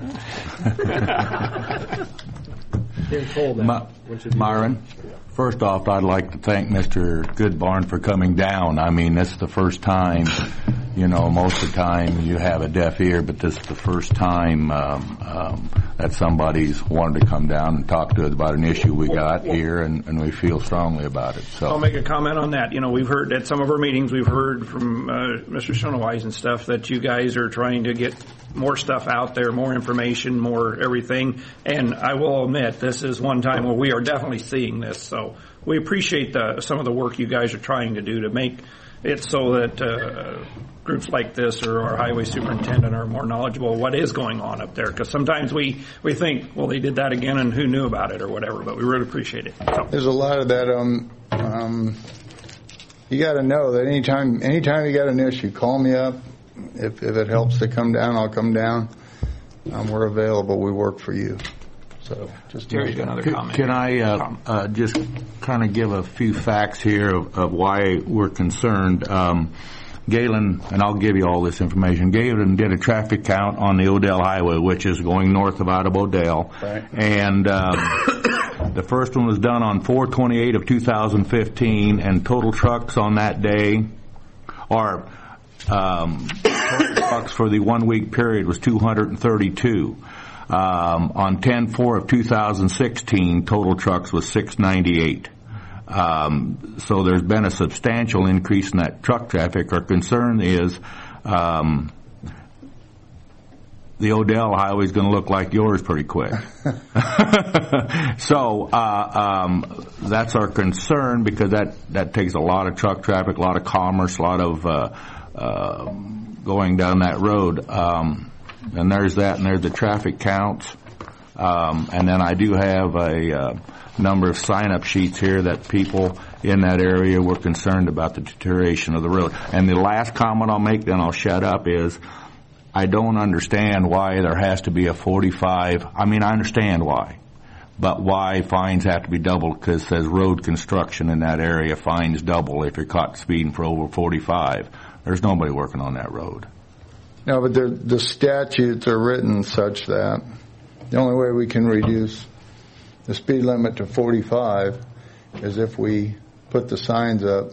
Getting cold now. Myron, first off, I'd like to thank Mister Goodbarn for coming down. I mean, this is the first time, you know, most of the time you have a deaf ear, but this is the first time um, um, that somebody's wanted to come down and talk to us about an issue we got here, and, and we feel strongly about it. So
I'll make a comment on that. You know, we've heard at some of our meetings, we've heard from uh, Mister Schonewise and stuff that you guys are trying to get more stuff out there, more information, more everything. And I will admit, this is one time where we are definitely seeing this. So we appreciate the, some of the work you guys are trying to do to make it so that uh, groups like this or our highway superintendent are more knowledgeable of what is going on up there. Because sometimes we, we think, well, they did that again and who knew about it or whatever. But we really appreciate it. So.
There's a lot of that. Um, um, you got to know that anytime, anytime you got an issue, call me up. If, if it helps to come down, I'll come down. Um, we're available. We work for you. So just
Terry's got another
Can,
comment.
can I uh, uh, just kind of give a few facts here of, of why we're concerned? Um, Galen, and I'll give you all this information, Galen did a traffic count on the Odell Highway, which is going north of out of Odell.
Right.
And um, the first one was done on four twenty-eight of two thousand fifteen, and total trucks on that day are um, total trucks for the one-week period was two hundred thirty-two. Um, on ten four of two thousand sixteen, total trucks was six ninety-eight. Um, so there's been a substantial increase in that truck traffic. Our concern is um, the Odell Highway is going to look like yours pretty quick. So uh, um, that's our concern, because that, that takes a lot of truck traffic, a lot of commerce, a lot of uh, uh, going down that road. Um, and there's that, and there's the traffic counts. Um, and then I do have a uh, number of sign-up sheets here that people in that area were concerned about the deterioration of the road. And the last comment I'll make, then I'll shut up, is I don't understand why there has to be a forty-five. I mean, I understand why, but why fines have to be doubled, because it says road construction in that area, fines double if you're caught speeding for over forty-five. There's nobody working on that road.
No, but the, the statutes are written such that the only way we can reduce the speed limit to forty-five is if we put the signs up.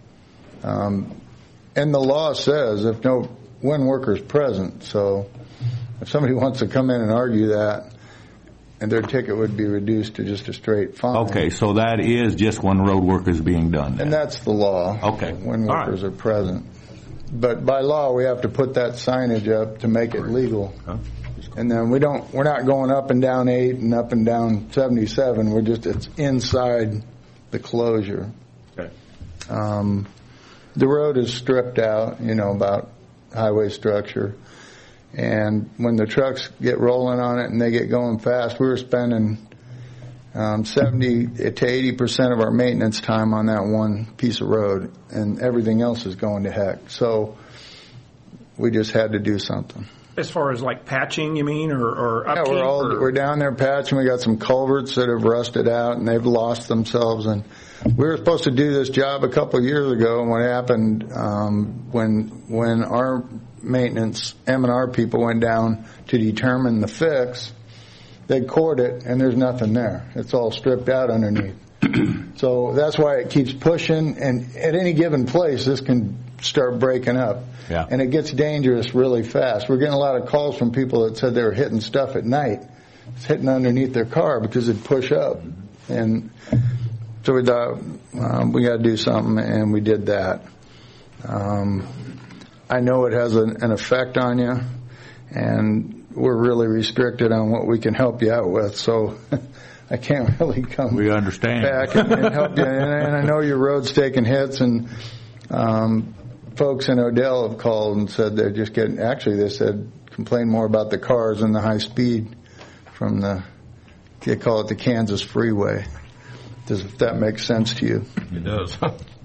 Um, and the law says if no when worker's present, so if somebody wants to come in and argue that, and their ticket would be reduced to just a straight fine.
Okay, so that is just when road work is being done.
And that's the law.
Okay.
When
All
workers
right.
are present. But by law, we have to put that signage up to make it legal.
Huh?
And then we don't, we're not going up and down eight and up and down seventy-seven. We're just, it's inside the closure.
Okay.
Um, the road is stripped out, you know, about highway structure. And when the trucks get rolling on it and they get going fast, we were spending um, seventy to eighty percent of our maintenance time on that one piece of road, and everything else is going to heck. So we just had to do something.
As far as like patching, you mean, or, or upkeep?
Yeah, we're all
or?
we're down there patching. We got some culverts that have rusted out and they've lost themselves. And we were supposed to do this job a couple of years ago. And what happened um, when when our maintenance M and R people went down to determine the fix, they cored it and there's nothing there. It's all stripped out underneath. So that's why it keeps pushing. And at any given place, this can start breaking up.
Yeah.
And it gets dangerous really fast. We're getting a lot of calls from people that said they were hitting stuff at night. It's hitting underneath their car because it'd push up. And so we thought, um, we got to do something, and we did that. Um, I know it has an, an effect on you, and we're really restricted on what we can help you out with. So I can't really come
We understand.
back and, and help you. And, and I know your road's taking hits, and um, folks in Odell have called and said they're just getting, actually they said complain more about the cars and the high speed from the, they call it the Kansas Freeway. Does if that makes sense to you?
It does.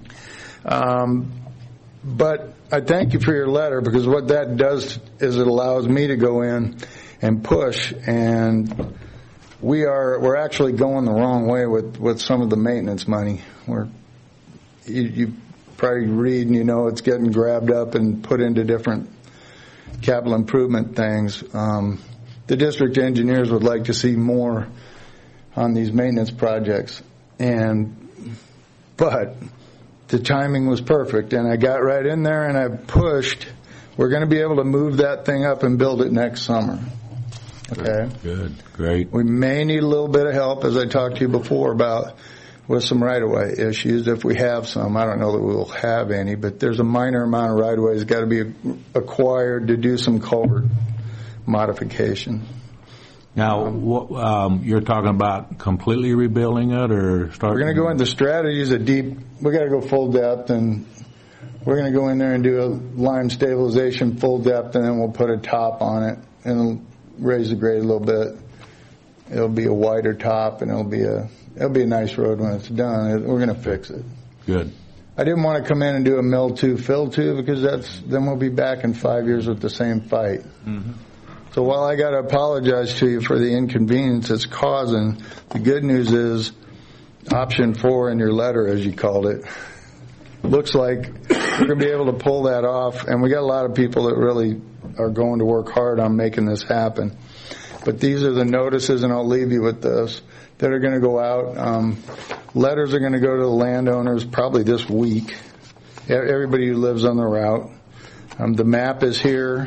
Um, but I thank you for your letter, because what that does is it allows me to go in and push, and we are, we're actually going the wrong way with, with some of the maintenance money. We're, you, you probably read and you know it's getting grabbed up and put into different capital improvement things. Um, the district engineers would like to see more on these maintenance projects, and but the timing was perfect, and I got right in there and I pushed. We're going to be able to move that thing up and build it next summer. Okay?
Good. Great.
We may need a little bit of help, as I talked to you before about, with some right-of-way issues, if we have some. I don't know that we will have any, but there's a minor amount of right-of-way that's got to be acquired to do some culvert modification.
Now, wh- um, you're talking about completely rebuilding it, or start?
We're going to go into strategies at deep. We got to go full depth, and we're going to go in there and do a lime stabilization full depth, and then we'll put a top on it and raise the grade a little bit. It'll be a wider top, and it'll be a it'll be a nice road when it's done. We're going to fix it.
Good.
I didn't want to come in and do a mill two, fill two, because that's then we'll be back in five years with the same fight. Mm-hmm. So while I got to apologize to you for the inconvenience it's causing, the good news is option four in your letter, as you called it, looks like we're going to be able to pull that off. And we got a lot of people that really are going to work hard on making this happen. But these are the notices, and I'll leave you with this, that are going to go out. Um, letters are going to go to the landowners probably this week, everybody who lives on the route. Um, the map is here.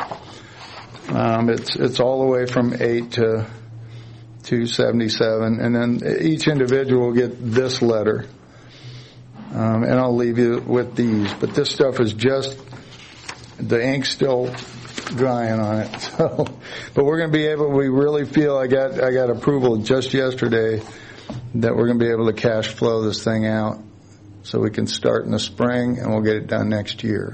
Um, it's it's all the way from eight to two seventy-seven, and then each individual will get this letter. Um, and I'll leave you with these. But this stuff is just, the ink's still drying on it. So, but we're going to be able. We really feel I got I got approval just yesterday that we're going to be able to cash flow this thing out, so we can start in the spring and we'll get it done next year.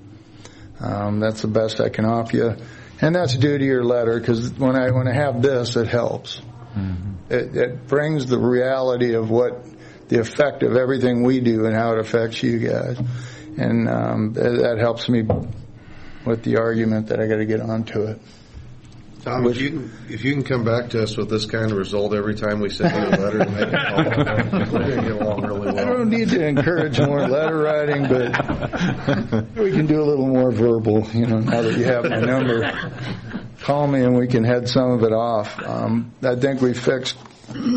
Um, that's the best I can offer you. And that's due to your letter, because when I when I have this, it helps. Mm-hmm. It, it brings the reality of what the effect of everything we do and how it affects you guys, and um, that, that helps me with the argument that I got to get onto it.
Tom, if you can, if you can come back to us with this kind of result every time we send you a letter, and make a call, we're going to get along really well.
I don't need to encourage more letter writing, but we can do a little more verbal. You know, now that you have my number, call me and we can head some of it off. Um, I think we fixed we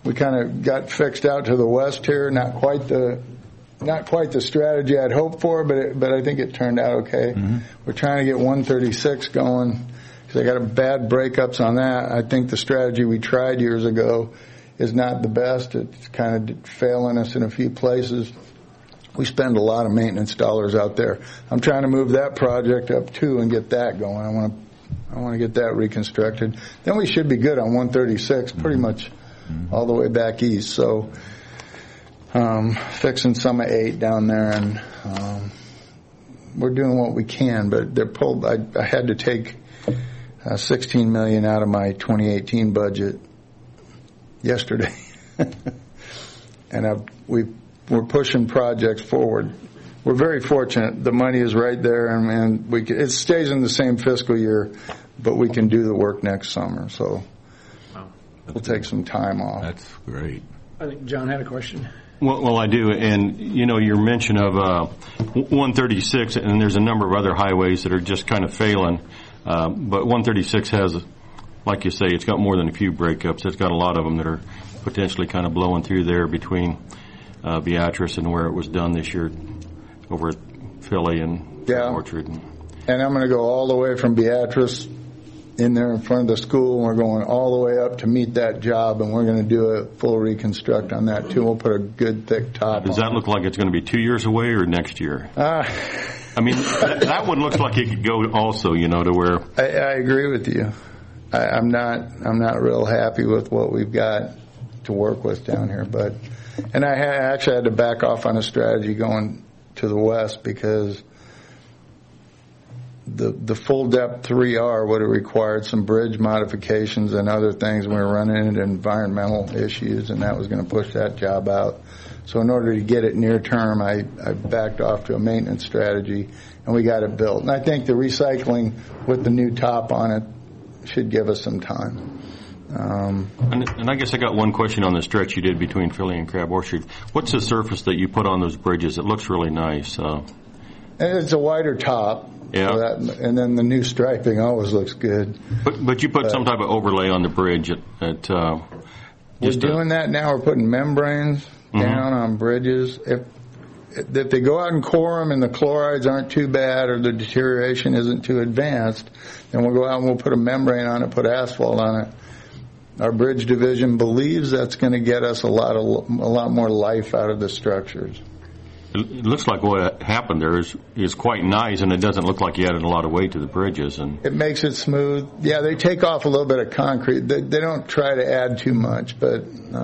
we kind of got fixed out to the west here. Not quite the not quite the strategy I'd hoped for, but it, but I think it turned out okay. Mm-hmm. We're trying to get one thirty-six going because I got a bad breakups on that. I think the strategy we tried years ago is not the best. It's kind of failing us in a few places. We spend a lot of maintenance dollars out there. I'm trying to move that project up too and get that going. I want to I want to get that reconstructed. Then we should be good on one thirty-six, pretty much all the way back east. So um, fixing some of eight down there, and um, we're doing what we can. But they're pulled. I, I had to take uh, sixteen million dollars out of my twenty eighteen budget yesterday, and I've, we we're pushing projects forward. We're very fortunate. The money is right there, and, and we can, it stays in the same fiscal year, but we can do the work next summer. So we'll take some time off.
That's great.
I think John had a question.
Well, well, I do, and you know your mention of uh, one thirty-six, and there's a number of other highways that are just kind of failing, uh, but one thirty-six has, like you say, it's got more than a few breakups. It's got a lot of them that are potentially kind of blowing through there between uh, Beatrice and where it was done this year over at Philly and
yeah.
Orchard.
And I'm going to go all the way from Beatrice in there in front of the school, and we're going all the way up to meet that job, and we're going to do a full reconstruct on that too. We'll put a good thick top
Does
on
that look like it's going to be two years away or next year?
Uh,
I mean, that, that one looks like it could go also, you know, to where...
I, I agree with you. I, I'm not I'm not real happy with what we've got to work with down here, but and I ha- actually had to back off on a strategy going to the west because the the full depth three R would have required some bridge modifications and other things. We were running into environmental issues, and that was going to push that job out. So in order to get it near term, I, I backed off to a maintenance strategy, and we got it built. And I think the recycling with the new top on it should give us some time. Um,
and, and I guess I got one question on the stretch you did between Philly and Crab Orchard. What's the surface that you put on those bridges? It looks really nice. Uh,
and it's a wider top.
Yeah.
So that, and then the new striping always looks good.
But but you put uh, some type of overlay on the bridge at. at uh,
we're doing that now. We're putting membranes mm-hmm. down on bridges. If if they go out and core them and the chlorides aren't too bad or the deterioration isn't too advanced, then we'll go out and we'll put a membrane on it, put asphalt on it. Our bridge division believes that's going to get us a lot of a lot more life out of the structures.
It looks like what happened there is is quite nice, and it doesn't look like you added a lot of weight to the bridges. And
it makes it smooth. Yeah, they take off a little bit of concrete. They, they don't try to add too much, but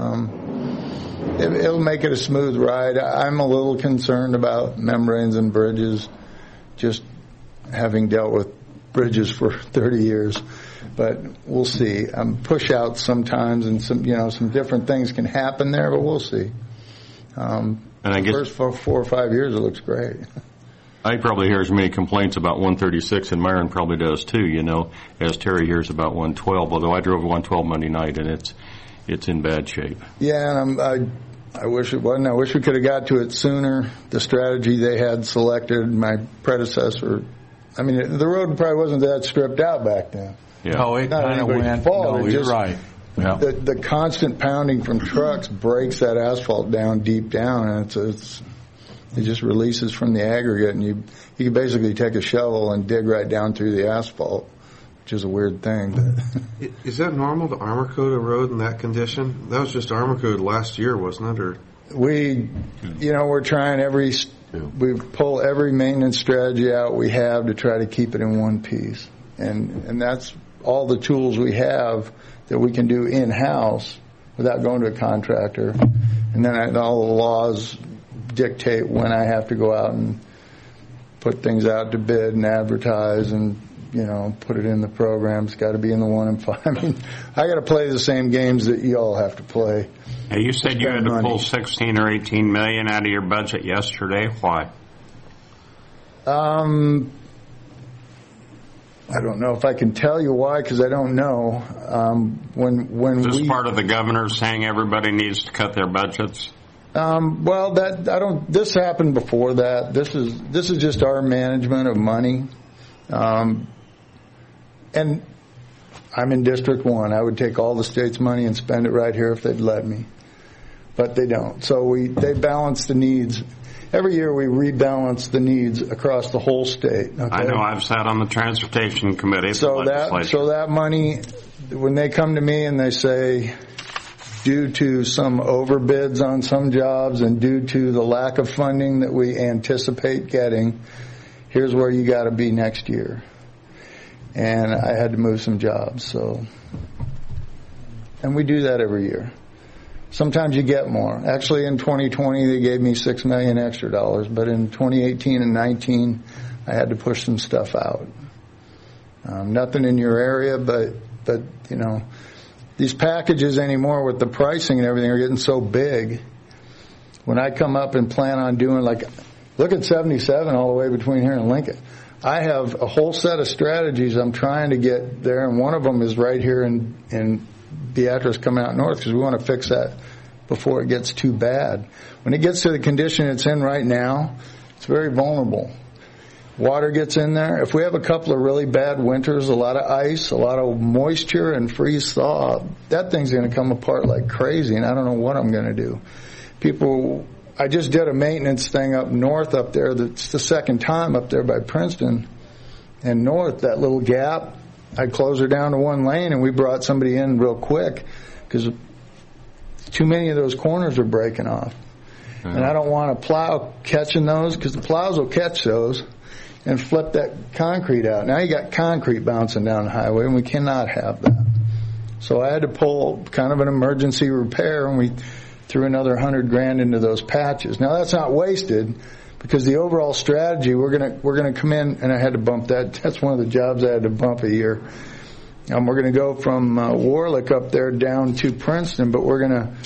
um, it, it'll make it a smooth ride. I'm a little concerned about membranes and bridges, just having dealt with bridges for thirty years. But we'll see. Um, push out sometimes, and some you know some different things can happen there, but we'll see. Um,
And I
the
guess
first four, four or five years, it looks great.
I probably hear as many complaints about one thirty-six, and Myron probably does too, you know, as Terry hears about one twelve, although I drove one twelve Monday night, and it's it's in bad shape.
Yeah, and I'm, I, I wish it wasn't. I wish we could have got to it sooner. The strategy they had selected, my predecessor, I mean, the road probably wasn't that stripped out back then.
Yeah. Oh, it kind of went.
Fault.
No,
it
you're
just,
right. Yeah.
The, the constant pounding from trucks breaks that asphalt down deep down, and it's, it's it just releases from the aggregate, and you you can basically take a shovel and dig right down through the asphalt, which is a weird thing.
Is that normal to armor coat a road in that condition? That was just armor coated last year, wasn't it? Or
we, you know, we're trying every we pull every maintenance strategy out we have to try to keep it in one piece, and and that's all the tools we have that we can do in-house without going to a contractor. And then I, all the laws dictate when I have to go out and put things out to bid and advertise and, you know, put it in the program. It's got to be in the one and five. I mean, I got to play the same games that you all have to play.
Hey, you said you had to pull sixteen or eighteen million out of your budget yesterday. Why?
Um... I don't know if I can tell you why, because I don't know. Um, when when
Is this
we,
part of the governor saying everybody needs to cut their budgets?
Um, well, that I don't. This happened before that. This is this is just our management of money, um, and I'm in District one. I would take all the state's money and spend it right here if they'd let me. But they don't. So we they balance the needs. Every year we rebalance the needs across the whole state. Okay?
I know. I've sat on the transportation committee.
So
for the
that
legislature.
so that money, when they come to me and they say, due to some overbids on some jobs and due to the lack of funding that we anticipate getting, here's where you got to be next year. And I had to move some jobs. So, and we do that every year. Sometimes you get more. Actually, in twenty twenty, they gave me six million dollars extra dollars, but in twenty eighteen and nineteen, I had to push some stuff out. Um, nothing in your area, but, but, you know, these packages anymore with the pricing and everything are getting so big. When I come up and plan on doing, like, look at seventy-seven all the way between here and Lincoln. I have a whole set of strategies I'm trying to get there, and one of them is right here in, in Beatrice coming out north, because we want to fix that before it gets too bad. When it gets to the condition it's in right now, it's very vulnerable. Water gets in there. If we have a couple of really bad winters, a lot of ice, a lot of moisture and freeze thaw, that thing's going to come apart like crazy, and I don't know what I'm going to do. People, I just did a maintenance thing up north up there. That's the second time up there by Princeton and north, that little gap. I closed her down to one lane, and we brought somebody in real quick because too many of those corners are breaking off. Mm-hmm. And I don't want a plow catching those, because the plows will catch those and flip that concrete out. Now you got concrete bouncing down the highway, and we cannot have that. So I had to pull kind of an emergency repair, and we threw another hundred grand into those patches. Now that's not wasted, because the overall strategy, we're gonna we're gonna come in, and I had to bump that. That's one of the jobs I had to bump a year. Um, we're gonna go from uh, Warlick up there down to Princeton, but we're gonna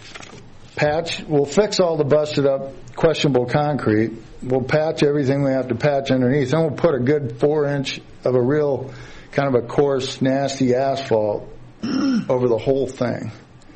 patch. We'll fix all the busted up, questionable concrete. We'll patch everything we have to patch underneath. Then we'll put a good four inch of a real kind of a coarse, nasty asphalt over the whole thing.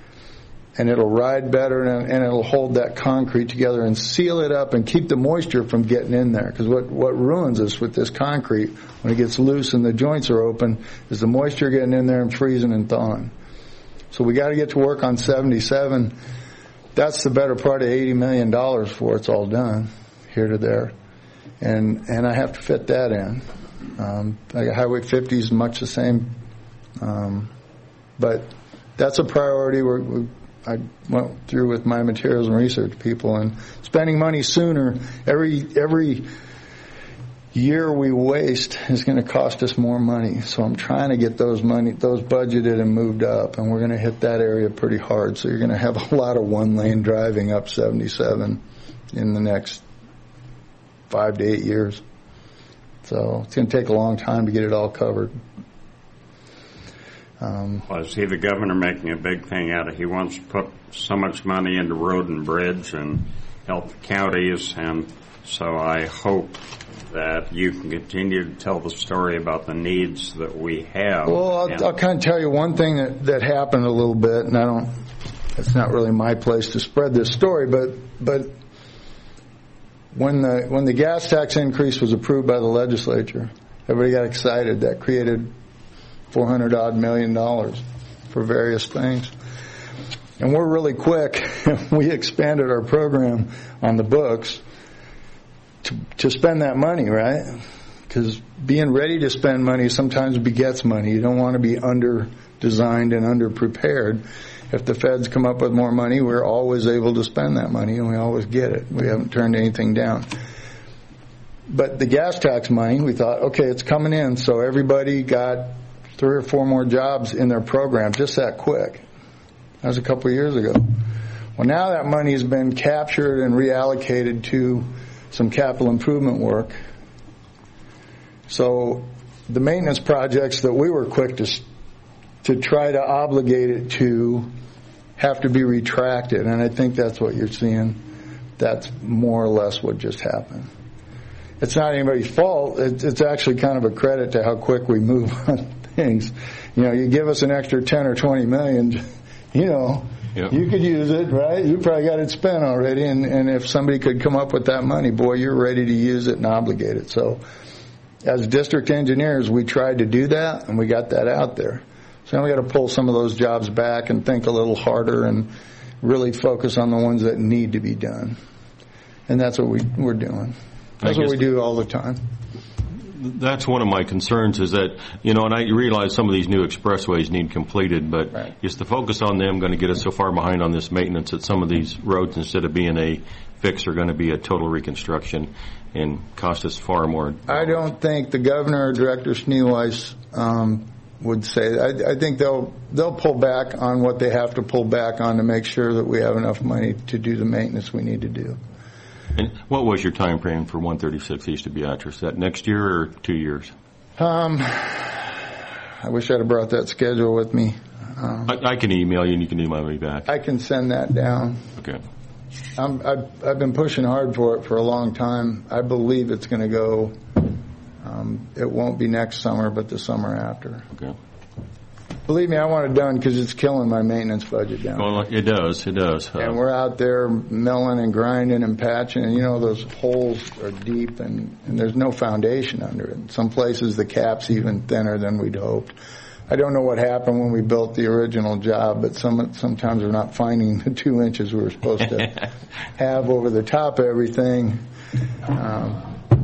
And it'll ride better, and, and it'll hold that concrete together and seal it up and keep the moisture from getting in there. Because what, what ruins us with this concrete when it gets loose and the joints are open is the moisture getting in there and freezing and thawing. So we got to get to work on seventy-seven. That's the better part of eighty million dollars before it's all done, here to there. And and I have to fit that in. Um, like Highway fifty is much the same. Um, but that's a priority. We're, we I went through with my materials and research people, and spending money sooner. Every every year we waste is going to cost us more money. So I'm trying to get those money, those budgeted and moved up, and we're going to hit that area pretty hard. So you're going to have a lot of one lane driving up seventy-seven in the next five to eight years. So it's going to take a long time to get it all covered. Um,
well, I see the governor making a big thing out of it. He wants to put so much money into road and bridge and help the counties, and so I hope that you can continue to tell the story about the needs that we have.
Well, I'll, I'll kind of tell you one thing that, that happened a little bit, and I don't, it's not really my place to spread this story, but, but when the, when the gas tax increase was approved by the legislature, everybody got excited. That created four hundred odd million dollars for various things. And we're really quick. We expanded our program on the books to, to spend that money, right? Because being ready to spend money sometimes begets money. You don't want to be under-designed and under-prepared. If the feds come up with more money, we're always able to spend that money, and we always get it. We haven't turned anything down. But the gas tax money, we thought, okay, it's coming in, so everybody got three or four more jobs in their program just that quick. That was a couple of years ago. Well, now that money has been captured and reallocated to some capital improvement work. So the maintenance projects that we were quick to to try to obligate it to have to be retracted, and I think that's what you're seeing. That's more or less what just happened. It's not anybody's fault. It's actually kind of a credit to how quick we move on things. You know, you give us an extra ten or twenty million, you know, yep. You could use it, right? You probably got it spent already, and, and if somebody could come up with that money, boy, you're ready to use it and obligate it. So as district engineers, we tried to do that, and we got that out there. So now we got to pull some of those jobs back and think a little harder and really focus on the ones that need to be done. And that's what we, we're doing. That's what we do all the time.
That's one of my concerns is that, you know, and I realize some of these new expressways need completed, but
right.
is the focus on them going to get us so far behind on this maintenance that some of these roads, instead of being a fix, are going to be a total reconstruction and cost us far more?
I don't think the governor or Director Schneeweiss um, would say that. I, I think they'll they'll pull back on what they have to pull back on to make sure that we have enough money to do the maintenance we need to do.
And what was your time frame for one thirty-six East of Beatrice? Is that next year or two years?
Um, I wish I'd have brought that schedule with me. Um,
I, I can email you and you can email me back.
I can send that down.
Okay.
I'm, I've, I've been pushing hard for it for a long time. I believe it's going to go, um, it won't be next summer, but the summer after.
Okay.
Believe me, I want it done because it's killing my maintenance budget down.
Well, it does, it does. Uh,
And we're out there milling and grinding and patching, and you know those holes are deep, and, and there's no foundation under it. In some places the cap's even thinner than we'd hoped. I don't know what happened when we built the original job, but some sometimes we're not finding the two inches we were supposed to have over the top of everything. Um,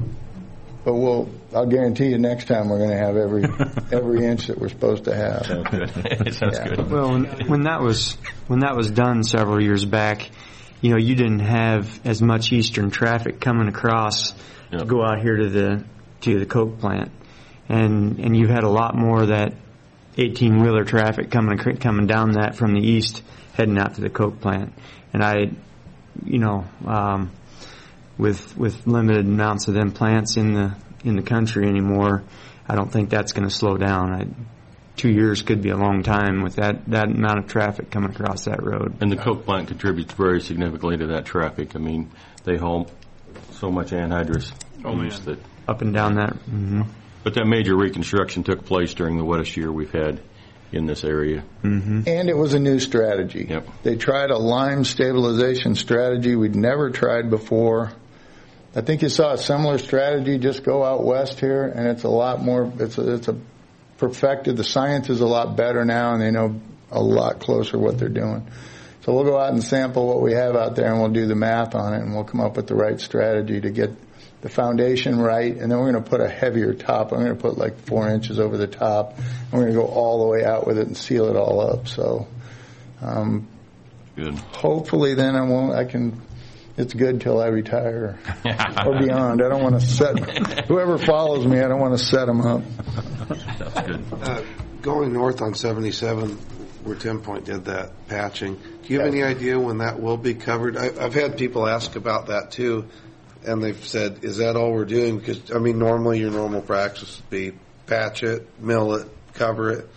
but we'll, I'll guarantee you next time we're going to have every every inch that we're supposed to have.
Sounds good. Sounds
Yeah.
good.
Well, when, when that was when that was done several years back, you know, you didn't have as much eastern traffic coming across
Yep.
to go out here to the to the coke plant, and and you had a lot more of that eighteen wheeler traffic coming coming down that from the east heading out to the coke plant, and I, you know, um, with with limited amounts of them plants in the in the country anymore, I don't think that's going to slow down. I, two years could be a long time with that, that amount of traffic coming across that road.
And the coke plant contributes very significantly to that traffic. I mean, they haul so much anhydrous
Oh,
use
man.
that.
Up and down that. Mm-hmm.
But that major reconstruction took place during the wettest year we've had in this area.
Mm-hmm.
And it was a new strategy.
Yep.
They tried a lime stabilization strategy we'd never tried before. I think you saw a similar strategy just go out west here, and it's a lot more, it's a, it's a perfected, the science is a lot better now, and they know a lot closer what they're doing. So we'll go out and sample what we have out there, and we'll do the math on it, and we'll come up with the right strategy to get the foundation right, and then we're going to put a heavier top. I'm going to put like four inches over the top, and we're going to go all the way out with it and seal it all up. So um,
Good.
hopefully then I won't, I can, it's good till I retire or beyond. I don't want to set, whoever follows me, I don't want to set them up.
That's good.
Uh, going north on seventy-seven, where Ten Point did that patching, do you have any idea when that will be covered? I, I've had people ask about that too, and they've said, is that all we're doing? Because, I mean, normally your normal practice would be patch it, mill it, cover it.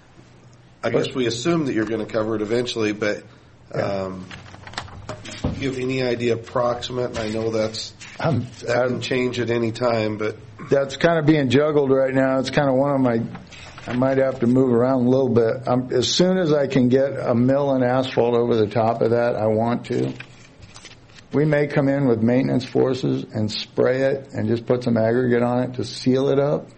I guess we assume that you're going to cover it eventually, but um, do you have any idea approximate? And I know that's
I'm,
that
I'm,
can change at any time, but
that's kind of being juggled right now. It's kind of one of my, I might have to move around a little bit. I'm, as soon as I can get a mill and asphalt over the top of that, I want to. We may come in with maintenance forces and spray it and just put some aggregate on it to seal it up.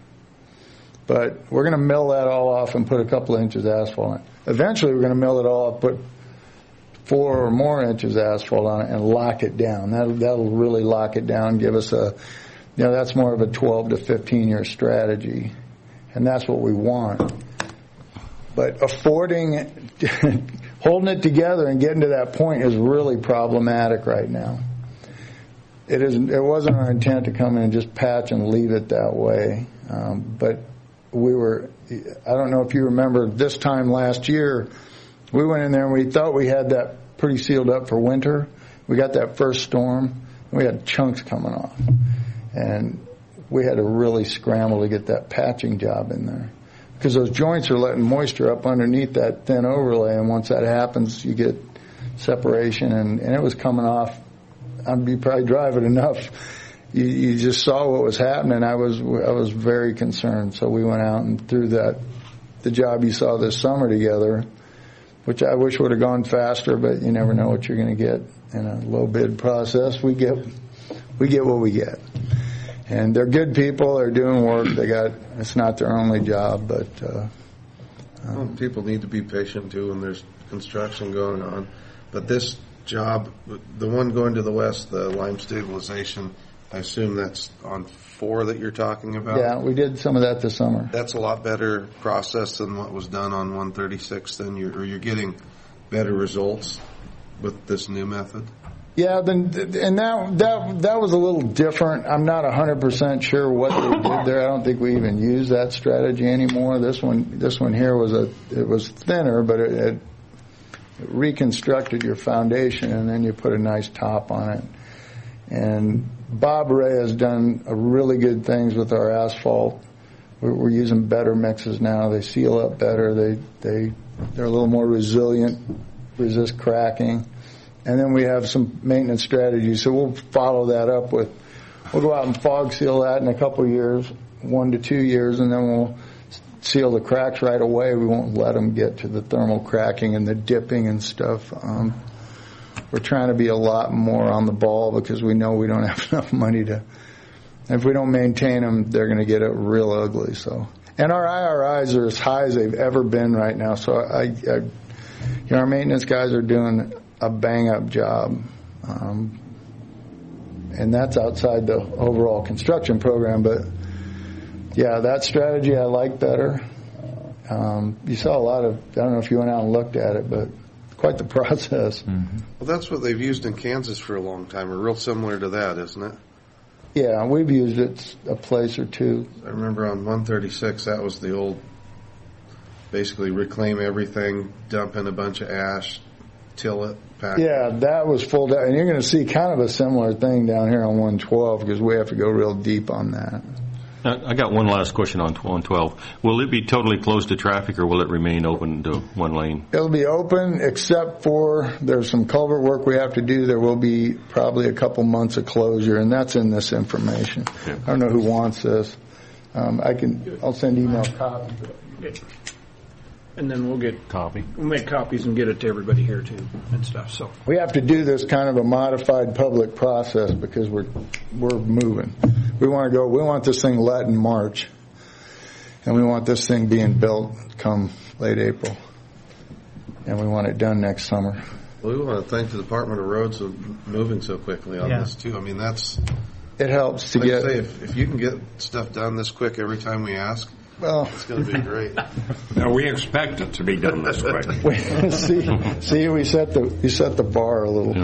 But we're going to mill that all off and put a couple of inches asphalt on it. Eventually we're going to mill it all up, put four or more inches asphalt on it and lock it down. That'll, that'll really lock it down, give us a, you know, that's more of a twelve to fifteen year strategy. And that's what we want. But affording, holding it together and getting to that point is really problematic right now. It isn't, it wasn't our intent to come in and just patch and leave it that way. Um, but we were, I don't know if you remember this time last year, we went in there and we thought we had that pretty sealed up for winter. We got that first storm, and we had chunks coming off. And we had to really scramble to get that patching job in there. Because those joints are letting moisture up underneath that thin overlay, and once that happens, you get separation, and, and it was coming off. I'd be probably driving enough. You, you just saw what was happening. I was I was very concerned. So we went out and threw that the job you saw this summer together, which I wish would have gone faster, but you never know what you're going to get in a low bid process. We get we get what we get. And they're good people. They're doing work. They got, it's not their only job, but uh,
Well, people need to be patient too when there's construction going on. But this job, the one going to the west, the lime stabilization, I assume that's on four that you're talking about?
Yeah, we did some of that this summer.
That's a lot better process than what was done on one thirty-six. Then you're, or you're getting better results with this new method?
Yeah, then, and that that that was a little different. I'm not one hundred percent sure what they did there. I don't think we even use that strategy anymore. This one, this one here was a it was thinner, but it, it reconstructed your foundation, and then you put a nice top on it. And Bob Ray has done a really good things with our asphalt. We're, we're using better mixes now. They seal up better. They they they're a little more resilient, resist cracking. And then we have some maintenance strategies. So we'll follow that up with, we'll go out and fog seal that in a couple of years, one to two years, and then we'll seal the cracks right away. We won't let them get to the thermal cracking and the dipping and stuff. Um, we're trying to be a lot more on the ball because we know we don't have enough money to, if we don't maintain them, they're going to get it real ugly. So, and our I R Is are as high as they've ever been right now. So I, I you know, our maintenance guys are doing a bang-up job, um, and that's outside the overall construction program. But yeah, that strategy I like better. Um, you saw a lot of, I don't know if you went out and looked at it, but quite the process.
Mm-hmm. Well, that's what they've used in Kansas for a long time, or real similar to that, isn't it?
Yeah, we've used it a place or two.
I remember on one thirty-six, that was the old, basically reclaim everything, dump in a bunch of ash, till it, pack it.
Yeah, that was full down. And you're going to see kind of a similar thing down here on one twelve because we have to go real deep on that.
I got one last question on one twelve. Will it be totally closed to traffic, or will it remain open to one lane?
It'll be open except for there's some culvert work we have to do. There will be probably a couple months of closure, and that's in this information. Okay. I don't know who wants this. Um, I can. I'll send email copies.
And then we'll get
copy.
We'll make copies and get it to everybody here too and stuff. So
we have to do this kind of a modified public process because we're we're moving. We want to go. We want this thing let in March, and we want this thing being built come late April, and we want it done next summer.
Well, we want to thank the Department of Roads for moving so quickly on
Yeah.
this too. I mean, that's
it helps to
like
get.
I say, if, if you can get stuff done this quick every time we ask.
Well,
it's going to be great.
No, we expect it to be done this way.
see, see, we set the we set the bar a little.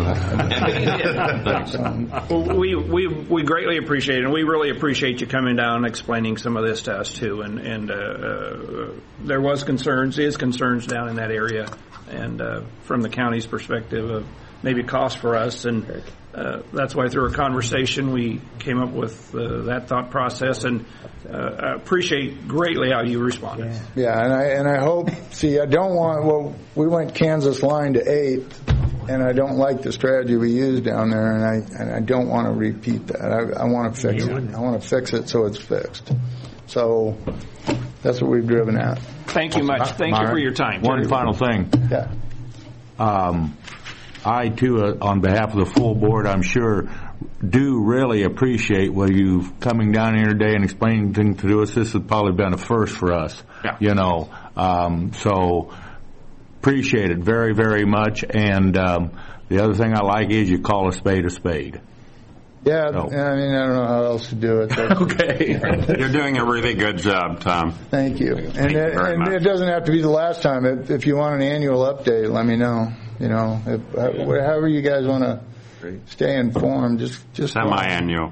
Well, we we we greatly appreciate it, and we really appreciate you coming down and explaining some of this to us too. And and uh, uh, there was concerns, is concerns down in that area, and uh, from the county's perspective of maybe cost for us, and uh, that's why through a conversation we came up with uh, that thought process, and uh, I appreciate greatly how you responded.
Yeah, and I and I hope. See, I don't want. Well, we went Kansas line to eight, and I don't like the strategy we used down there, and I and I don't want to repeat that. I, I want to fix it. I want to fix it so it's fixed. So that's what we've driven at.
Thank you much. Thank you for your time.
One final thing.
Yeah.
Um, I, too, uh, on behalf of the full board, I'm sure, do really appreciate what you coming down here today and explaining things to us. This has probably been a first for us,
yeah.
you know. Um, so appreciate it very, very much. And um, the other thing I like is you call a spade a spade.
Yeah,
So.
I mean, I don't know how else to do it. That's,
Okay. You're doing a really good job, Tom.
Thank you. And,
Thank you
it,
very
and
much.
it doesn't have to be the last time. If, if you want an annual update, let me know. You know, if, however you guys want to stay informed, just just
Semi-annual.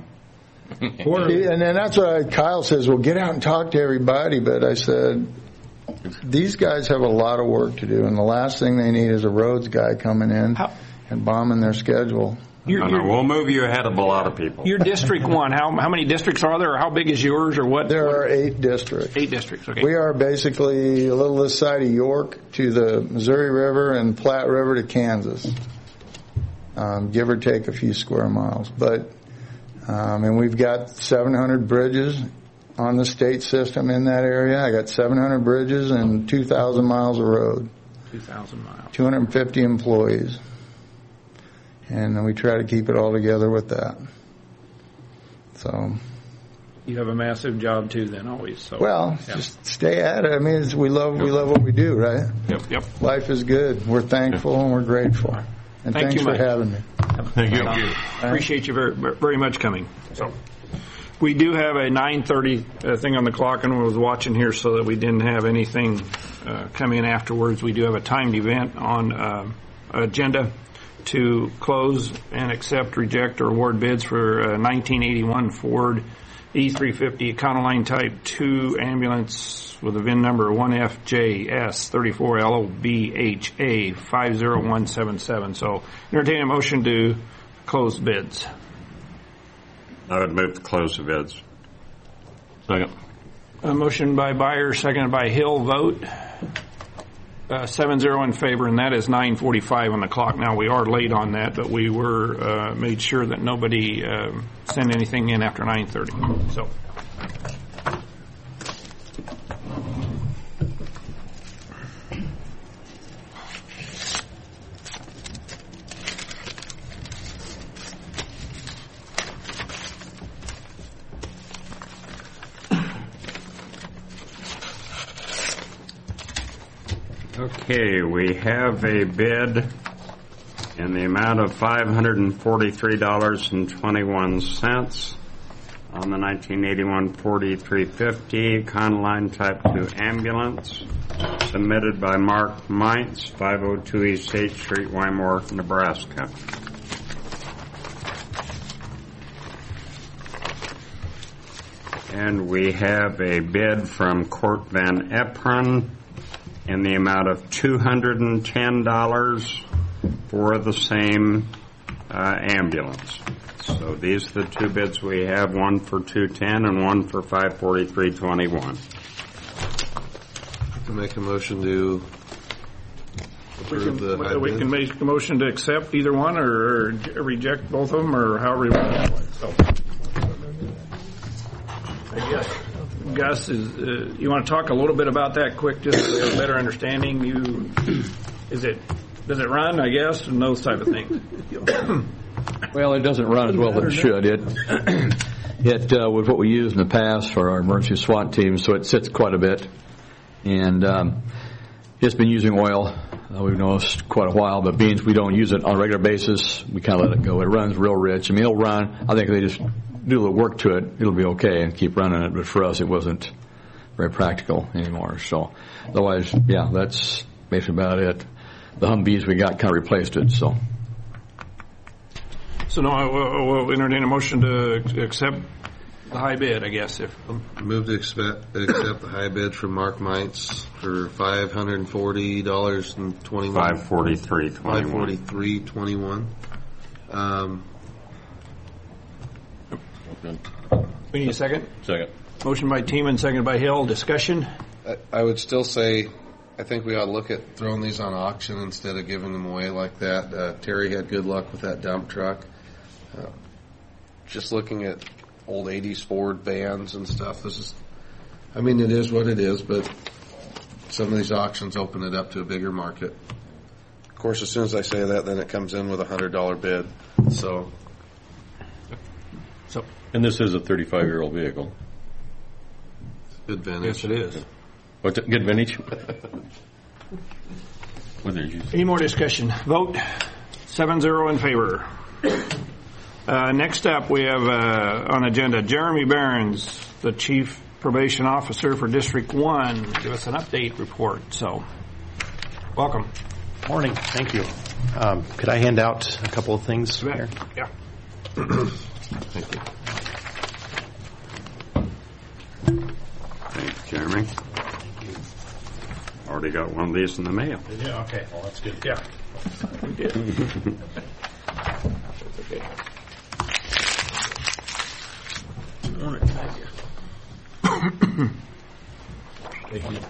And then that's why Kyle says, well, get out and talk to everybody. But I said, these guys have a lot of work to do, and the last thing they need is a roads guy coming in
How?
and bombing their schedule.
You're,
No, no,
you're,
we'll move you ahead of a lot of people.
you're District One. How how many districts are there, or how big is yours, or what?
There are eight districts.
Eight districts. Okay.
We are basically a little this side of York to the Missouri River and Platte River to Kansas, um, give or take a few square miles. But um, and we've got seven hundred bridges on the state system in that area. I got seven hundred bridges and two thousand miles of road.
Two thousand miles.
two hundred fifty employees. And we try to keep it all together with that. So,
You have a massive job too, then always. So
Well,
yeah.
just stay at it. I mean, it's, we love we love what we do, right?
Yep, yep.
Life is good. We're thankful and we're grateful. And
Thank
thanks
you,
for
Mike.
having me.
Thank you.
Appreciate you very, very much coming. So, we do have a nine thirty uh, thing on the clock, and I was watching here so that we didn't have anything uh, come in afterwards. We do have a timed event on uh, agenda to close and accept, reject, or award bids for uh, nineteen eighty-one Ford E three fifty Econoline Type two ambulance with a V I N number one F J S thirty-four L O B H A five zero one seven seven. So, entertain a motion to close bids.
I would move to close the bids.
Second.
A motion by Byer, seconded by Hill. Vote uh, seven zero in favor, and that is nine forty-five on the clock. Now, we are late on that, but we were uh, made sure that nobody uh, sent anything in after nine thirty. So.
Okay, we have a bid in the amount of five hundred forty-three dollars and twenty-one cents on the nineteen eighty-one Ford E three fifty Econoline Type two ambulance, submitted by Mark Mintz, five oh two East eighth Street, Wymore, Nebraska. And we have a bid from Court Van Epron in the amount of two hundred ten dollars for the same uh, ambulance. So these are the two bids we have, one for two ten and one for five forty-three twenty-one.
To make a motion to
We
approve
can,
the high
we
bid.
can make a motion to accept either one or, or reject both of them, or however you want to. So, I guess, Gus, is, uh, you want to talk a little bit about that quick, just so we have a better understanding? You, is it, does it run, I guess, and those type of things?
Well, it doesn't run as well as it should. It, it uh, was what we used in the past for our emergency SWAT team, so it sits quite a bit. And um, it's been using oil. Uh, we've noticed quite a while, but being we don't use it on a regular basis, we kind of let it go. It runs real rich. I mean, it'll run. I think if they just do a little work to it, it'll be okay and keep running it. But for us, it wasn't very practical anymore. So otherwise, yeah, that's basically about it. The Humvees we got kind of replaced it, so.
So now I will we'll entertain a motion to accept the high bid, I guess. If
Move to expect, accept the high bid from Mark Mintz for five hundred forty dollars and twenty-one.
five forty-three twenty-one.
five forty-three twenty-one. Um,
we need a second.
Second.
Motion by Teeman, seconded by Hill. Discussion.
I, I would still say, I think we ought to look at throwing these on auction instead of giving them away like that. Uh, Terry had good luck with that dump truck. Uh, just looking at old eighties Ford vans and stuff, this is, I mean, it is what it is, but some of these auctions open it up to a bigger market. Of course, as soon as I say that, then it comes in with a one hundred dollars bid. So,
So,
And this is a thirty-five-year-old vehicle.
good vintage.
yes, it is.
What's it? Good vintage? What did you say?
Any more discussion? Vote seven zero in favor. Uh, next up, we have uh, on agenda Jeremy Behrens, the Chief Probation Officer for District one. Give us an update report. So, welcome.
Morning. Thank you. Um, could I hand out a couple of things here?
Yeah.
Thank you.
Thanks, Jeremy. Already got one of these in the mail.
Yeah, okay. Well, that's good.
Yeah. We did. That's okay. Morning. Thank you. Thank you.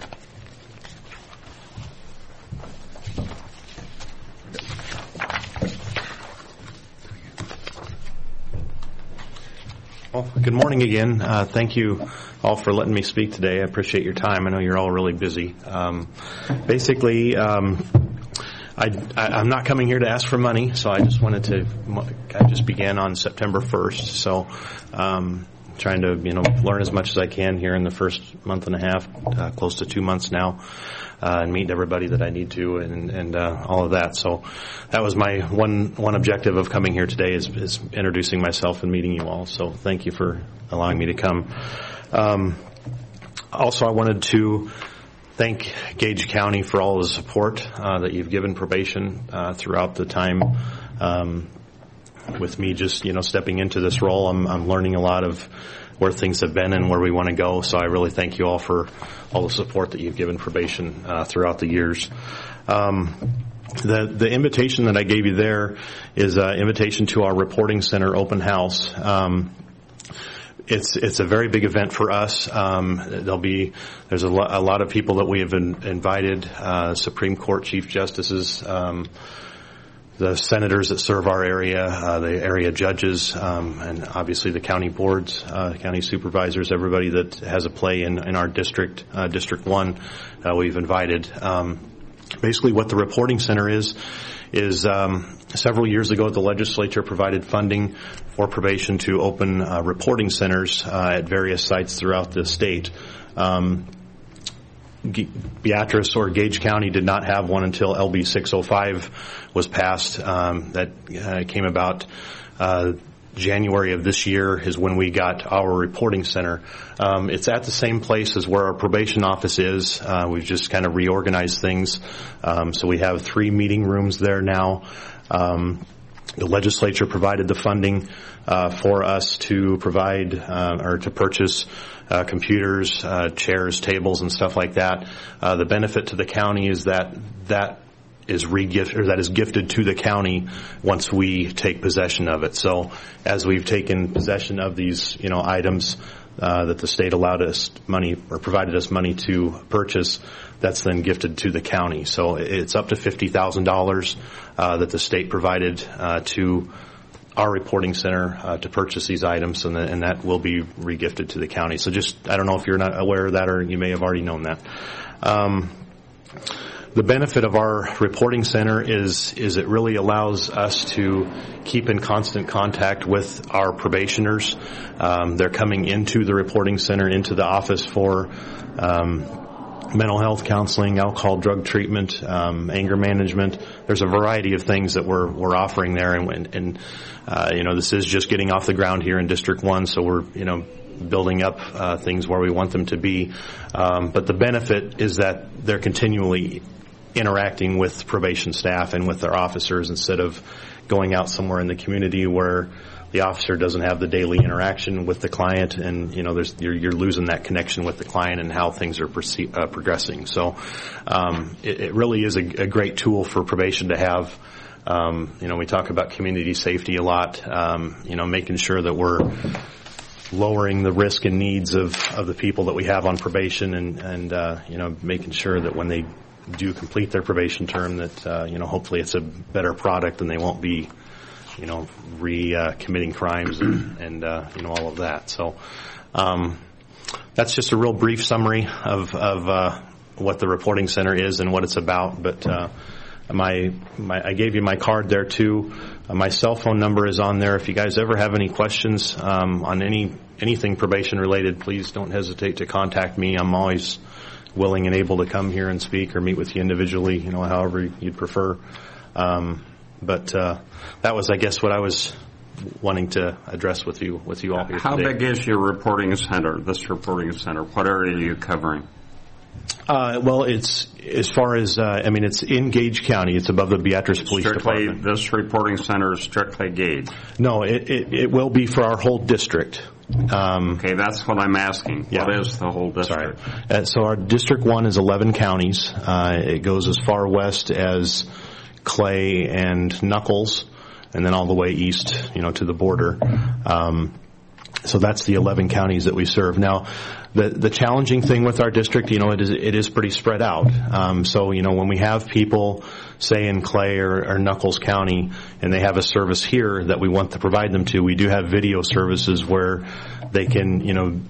Well, good morning again. Uh, thank you all for letting me speak today. I appreciate your time. I know you're all really busy. Um, basically, um, I, I, I'm not coming here to ask for money, so I just wanted to. I just began on September first, so um, trying to, you know, learn as much as I can here in the first month and a half, uh, close to two months now, uh, and meet everybody that I need to, and, and uh, all of that. So that was my one one objective of coming here today is, is introducing myself and meeting you all. So thank you for allowing me to come. Um, also, I wanted to thank Gage County for all the support uh, that you've given probation uh, throughout the time. Um, with me just, you know, stepping into this role, I'm, I'm learning a lot of where things have been and where we want to go. So I really thank you all for all the support that you've given probation uh, throughout the years. Um, the the invitation that I gave you there is an invitation to our reporting center open house. Um, It's it's a very big event for us. Um, there'll be there's a, lo- a lot of people that we have in, invited, uh, Supreme Court Chief Justices, um, the senators that serve our area, uh, the area judges, um, and obviously the county boards, uh, county supervisors, everybody that has a play in, in our district, uh, District One, uh, we've invited. Um, basically, what the reporting center is is um, several years ago the legislature provided funding for probation to open uh, reporting centers uh, at various sites throughout the state. Um, Beatrice or Gage County did not have one until L B six oh five was passed. Um, that uh, came about uh, January of this year is when we got our reporting center. Um, it's at the same place as where our probation office is. Uh, we've just kind of reorganized things. Um, so we have three meeting rooms there now. Um, the legislature provided the funding uh, for us to provide uh, or to purchase uh, computers, uh, chairs, tables, and stuff like that. Uh, the benefit to the county is that that is re-gift or that is gifted to the county once we take possession of it. So as we've taken possession of these, you know, items uh, that the state allowed us money or provided us money to purchase, that's then gifted to the county. So it's up to fifty thousand dollars uh, that the state provided uh, to our reporting center uh, to purchase these items, and, the, and that will be re-gifted to the county. So just, I don't know if you're not aware of that or you may have already known that. Um, The benefit of our reporting center is is it really allows us to keep in constant contact with our probationers. Um, they're coming into the reporting center, into the office for um, mental health counseling, alcohol, drug treatment, um, anger management. There's a variety of things that we're we're offering there, and, and uh, you know, this is just getting off the ground here in District One, so we're you know. building up uh, things where we want them to be. Um, but the benefit is that they're continually interacting with probation staff and with their officers instead of going out somewhere in the community where the officer doesn't have the daily interaction with the client, and you know there's you're, you're losing that connection with the client and how things are perce- uh, progressing. So um, it, it really is a, a great tool for probation to have. Um, you know, we talk about community safety a lot. Um, you know, making sure that we're lowering the risk and needs of, of the people that we have on probation, and, and uh, you know, making sure that when they do complete their probation term that, uh, you know, hopefully it's a better product and they won't be, you know, re-committing uh, crimes and, and uh, you know, all of that. So um, that's just a real brief summary of, of uh, what the reporting center is and what it's about. But uh, my, my I gave you my card there, too. Uh, my cell phone number is on there. If you guys ever have any questions um, on any anything probation related, please don't hesitate to contact me. I'm always willing and able to come here and speak or meet with you individually, you know, however you'd prefer. Um, but uh, that was, I guess, what I was wanting to address with you with you all here
How
today.
How big is your reporting center, this reporting center? What area are you covering?
Uh, well, it's as far as, uh, I mean, it's in Gage County. It's above the Beatrice Police
strictly,
Department.
This reporting center is strictly Gage?
No, it, it, it will be for our whole district. Um,
okay, that's what I'm asking.
Yeah.
What is the whole district?
Sorry. Uh, so our District one is eleven counties. Uh, it goes as far west as Clay and Knuckles, and then all the way east, you know, to the border. Um, so that's the eleven counties that we serve. Now, the the challenging thing with our district, you know, it is it is pretty spread out. Um, so, you know, when we have people, say in Clay or, or Knuckles County, and they have a service here that we want to provide them to, we do have video services where they can, you know,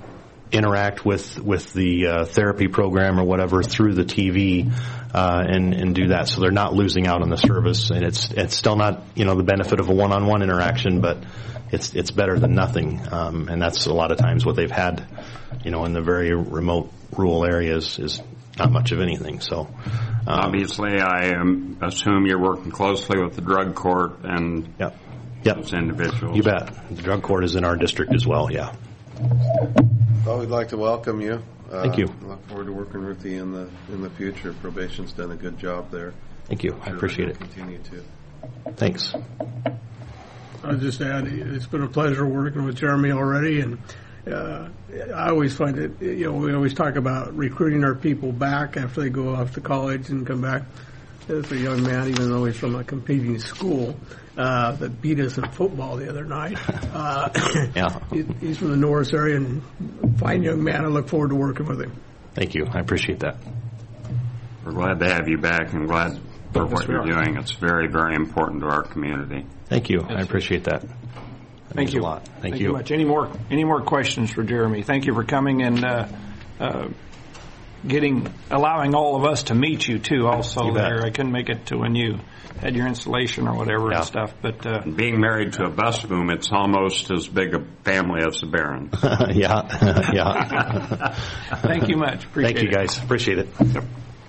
interact with with the uh, therapy program or whatever through the T V uh, and and do that. So they're not losing out on the service, and it's it's still not you know the benefit of a one-on-one interaction, but it's it's better than nothing. Um, and that's a lot of times what they've had, you know, in the very remote rural areas is not much of anything. So um,
obviously, I um, assume you're working closely with the drug court and
yep. Yep.
those individuals.
You bet. The drug court is in our district as well. Yeah.
Well, we'd like to welcome you. Uh,
Thank you.
Look forward to working with you in the in the future. Probation's done a good job there.
Thank you. I appreciate it.
Continue to.
Thanks.
I'll just add, it's been a pleasure working with Jeremy already, and uh, I always find it, you know, we always talk about recruiting our people back after they go off to college and come back. There's a young man, even though he's from a competing school, uh, that beat us in football the other night. Uh,
yeah.
he, he's from the Norris area, and fine young man. I look forward to working with him.
Thank you. I appreciate that.
We're glad to have you back and glad for what
Yes, we
you're
are.
doing. It's very, very important to our community.
Thank you. I appreciate that. That
Thank
means
you.
a lot. Thank,
Thank
you.
you much. Any more any more questions for Jeremy? Thank you for coming and uh, uh, getting allowing all of us to meet you too. Also,
You bet.
there I couldn't make it to when you had your installation or whatever
Yeah.
and stuff. But uh,
Being married to a bus boom, it's almost as big a family as the Barons.
yeah. yeah.
thank you much. Appreciate
Thank you,
it.
guys. Appreciate it.
Yep.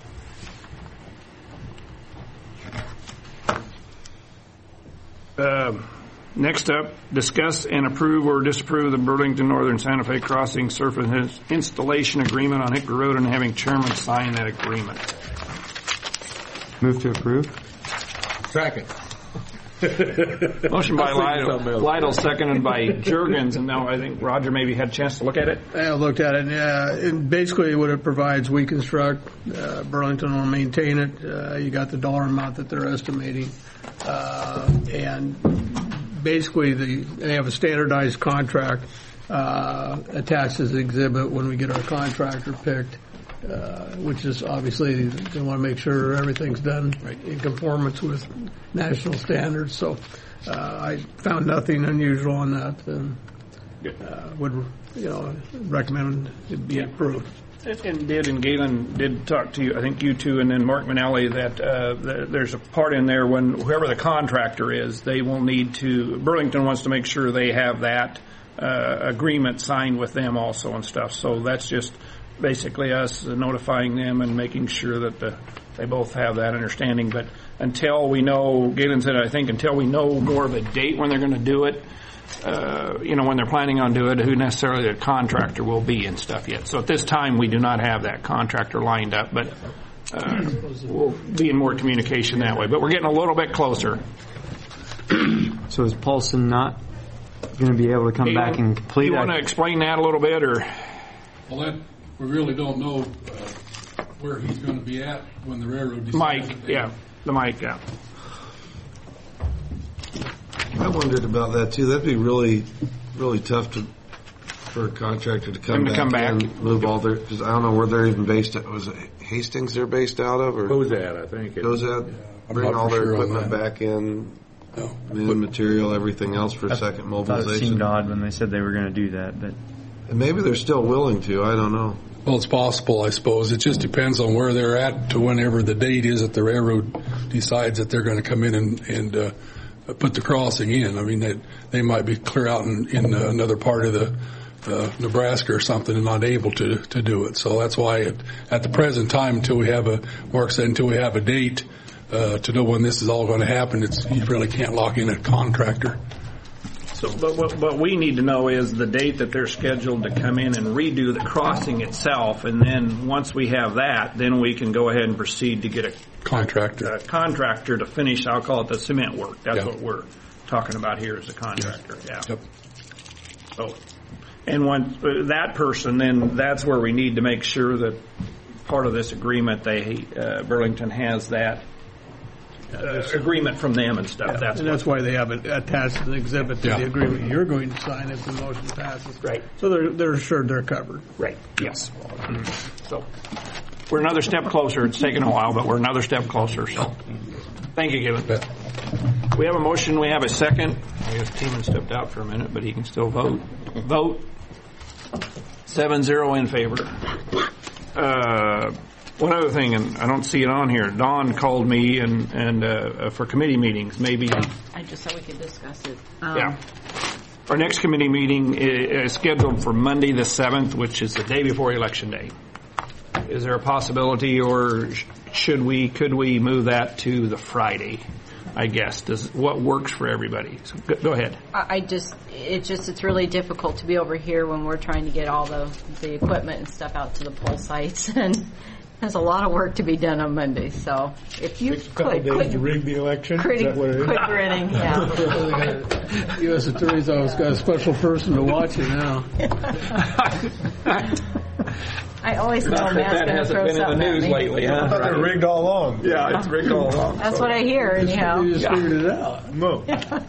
Uh, next up, discuss and approve or disapprove the Burlington Northern Santa Fe Crossing Surface Installation Agreement on Hickory Road and having chairman sign that agreement.
Move to approve.
Second.
Motion by Lytle, Lytle, seconded by Juergens, and now I think Roger maybe had a chance to look at it.
I looked at it, yeah, and basically what it provides, we construct, uh, Burlington will maintain it, uh, you got the dollar amount that they're estimating, uh, and basically the, they have a standardized contract, uh, attached as an exhibit when we get our contractor picked, uh, which is obviously, they want to make sure everything's done in conformance with national standards, so, uh, I found nothing unusual on that, and, uh, would, you know, recommend it be approved.
And did, and Galen did talk to you, I think you two, and then Mark Manelli, that uh, th- there's a part in there when whoever the contractor is, they will need to, Burlington wants to make sure they have that uh, agreement signed with them also and stuff. So that's just basically us notifying them and making sure that the, they both have that understanding. But until we know, Galen said, I think, until we know more of a date when they're going to do it, Uh, you know, when they're planning on doing it, who necessarily the contractor will be and stuff yet. So at this time, we do not have that contractor lined up, but uh, we'll be in more communication that way. But we're getting a little bit closer.
So is Paulson not going to be able to come
Galen,
back and complete
you
that?
want to explain that a little bit, or?
Well, that, we really don't know uh, where he's going to be at when the railroad decides.
Mike, yeah, the Mike, yeah.
I wondered about that too. That'd be really, really tough to for a contractor to come
Them to
back
come back.
and move all their. Because I don't know where they're even based. At. Was it Hastings? They're based out of, or
Cozad, I think.
Cozad?
I'm
Bring
not
all
for
their
sure on
equipment
that.
back in,
No.
men, material, everything else for second
I thought it
mobilization.
seemed odd when they said they were going to do that, but
And maybe they're still willing to. I don't know.
Well, it's possible, I suppose. It just depends on where they're at to whenever the date is that the railroad decides that they're going to come in and, and uh, put the crossing in. I mean, they, they might be clear out in, in uh, another part of the uh, Nebraska or something and not able to to do it. So that's why it, at the present time, until we have a Mark said, until we have a date uh, to know when this is all going to happen, it's you really can't lock in a contractor.
So, but what, what we need to know is the date that they're scheduled to come in and redo the crossing itself, and then once we have that, then we can go ahead and proceed to get a
Contractor.
a contractor to finish. I'll call it the cement work. That's
Yeah.
what we're talking about here is a contractor. Yeah.
Yep.
So, and once uh, that person, then that's where we need to make sure that part of this agreement, they uh, Burlington has that. Uh, agreement from them and stuff.
Yeah,
That's
and
what-
that's why they have it attached to the exhibit to
Yeah.
the agreement you're going to sign if the motion passes.
Right.
So they're they're assured they're covered.
Right. Yes. So we're another step closer. It's taken a while, but we're another step closer. So thank you, Galen. We have a motion. We have a second. I guess Teeman stepped out for a minute, but he can still vote. Vote. Seven zero in favor. Uh, one other thing, and I don't see it on here. Dawn called me and and uh, for committee meetings. Maybe.
I just thought we could discuss it. Um,
Yeah. Our next committee meeting is scheduled for Monday the seventh, which is the day before Election Day. Is there a possibility, or should we, could we move that to the Friday? I guess. Does what works for everybody? So go, go ahead.
I I just, it just, it's really difficult to be over here when we're trying to get all the, the equipment and stuff out to the poll sites, and there's a lot of work to be done on Monday. So if you
Takes a couple
could,
days
quit,
to rig the election.
quit,
Is that what it is?
quit grinning, yeah.
U S Attorney's Office got a special person to watch it now.
I always know
Not that
Matt's
that
going to
hasn't
throw
been in the
something at
news
me.
lately, huh?
I thought they were rigged all along.
Yeah, it's rigged all along.
That's what I hear, anyhow.
You just figured it out.
No.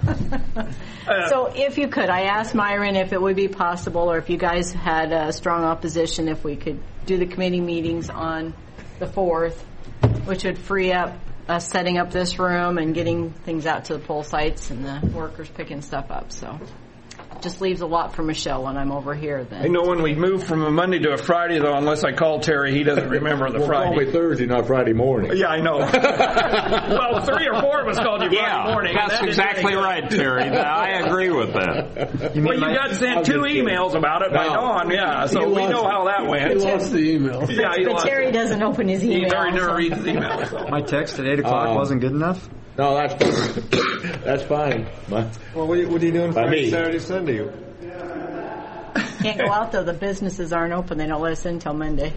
So if you could, I asked Myron if it would be possible, or if you guys had a strong opposition, if we could do the committee meetings on the fourth, which would free up us setting up this room and getting things out to the poll sites and the workers picking stuff up. So it just leaves a lot for Michelle when I'm over here then.
I know when we move from a Monday to a Friday, though, unless I call Terry, he doesn't remember the
Well,
Friday.
call me Thursday, not Friday morning.
Yeah, I know. Well, three or four of us called you Friday
Yeah,
morning. and
that's
that didn't
exactly
really-
right, Terry. I agree with that.
Well, you got sent two emails about it by
No.
Dawn, yeah, so
He
we
lost-
know how that
He
went.
lost the email.
Yeah, he
But
lost
Terry
it.
doesn't open his
He
email.
never, never
so-
reads his emails. So.
My text at eight o'clock
Um,
wasn't good enough?
No, that's fine. That's fine. My-
Well, what are you, what are you doing
By
Friday,
me.
Saturday, Sunday?
Can't go out though. The businesses aren't open. They don't let us in until Monday.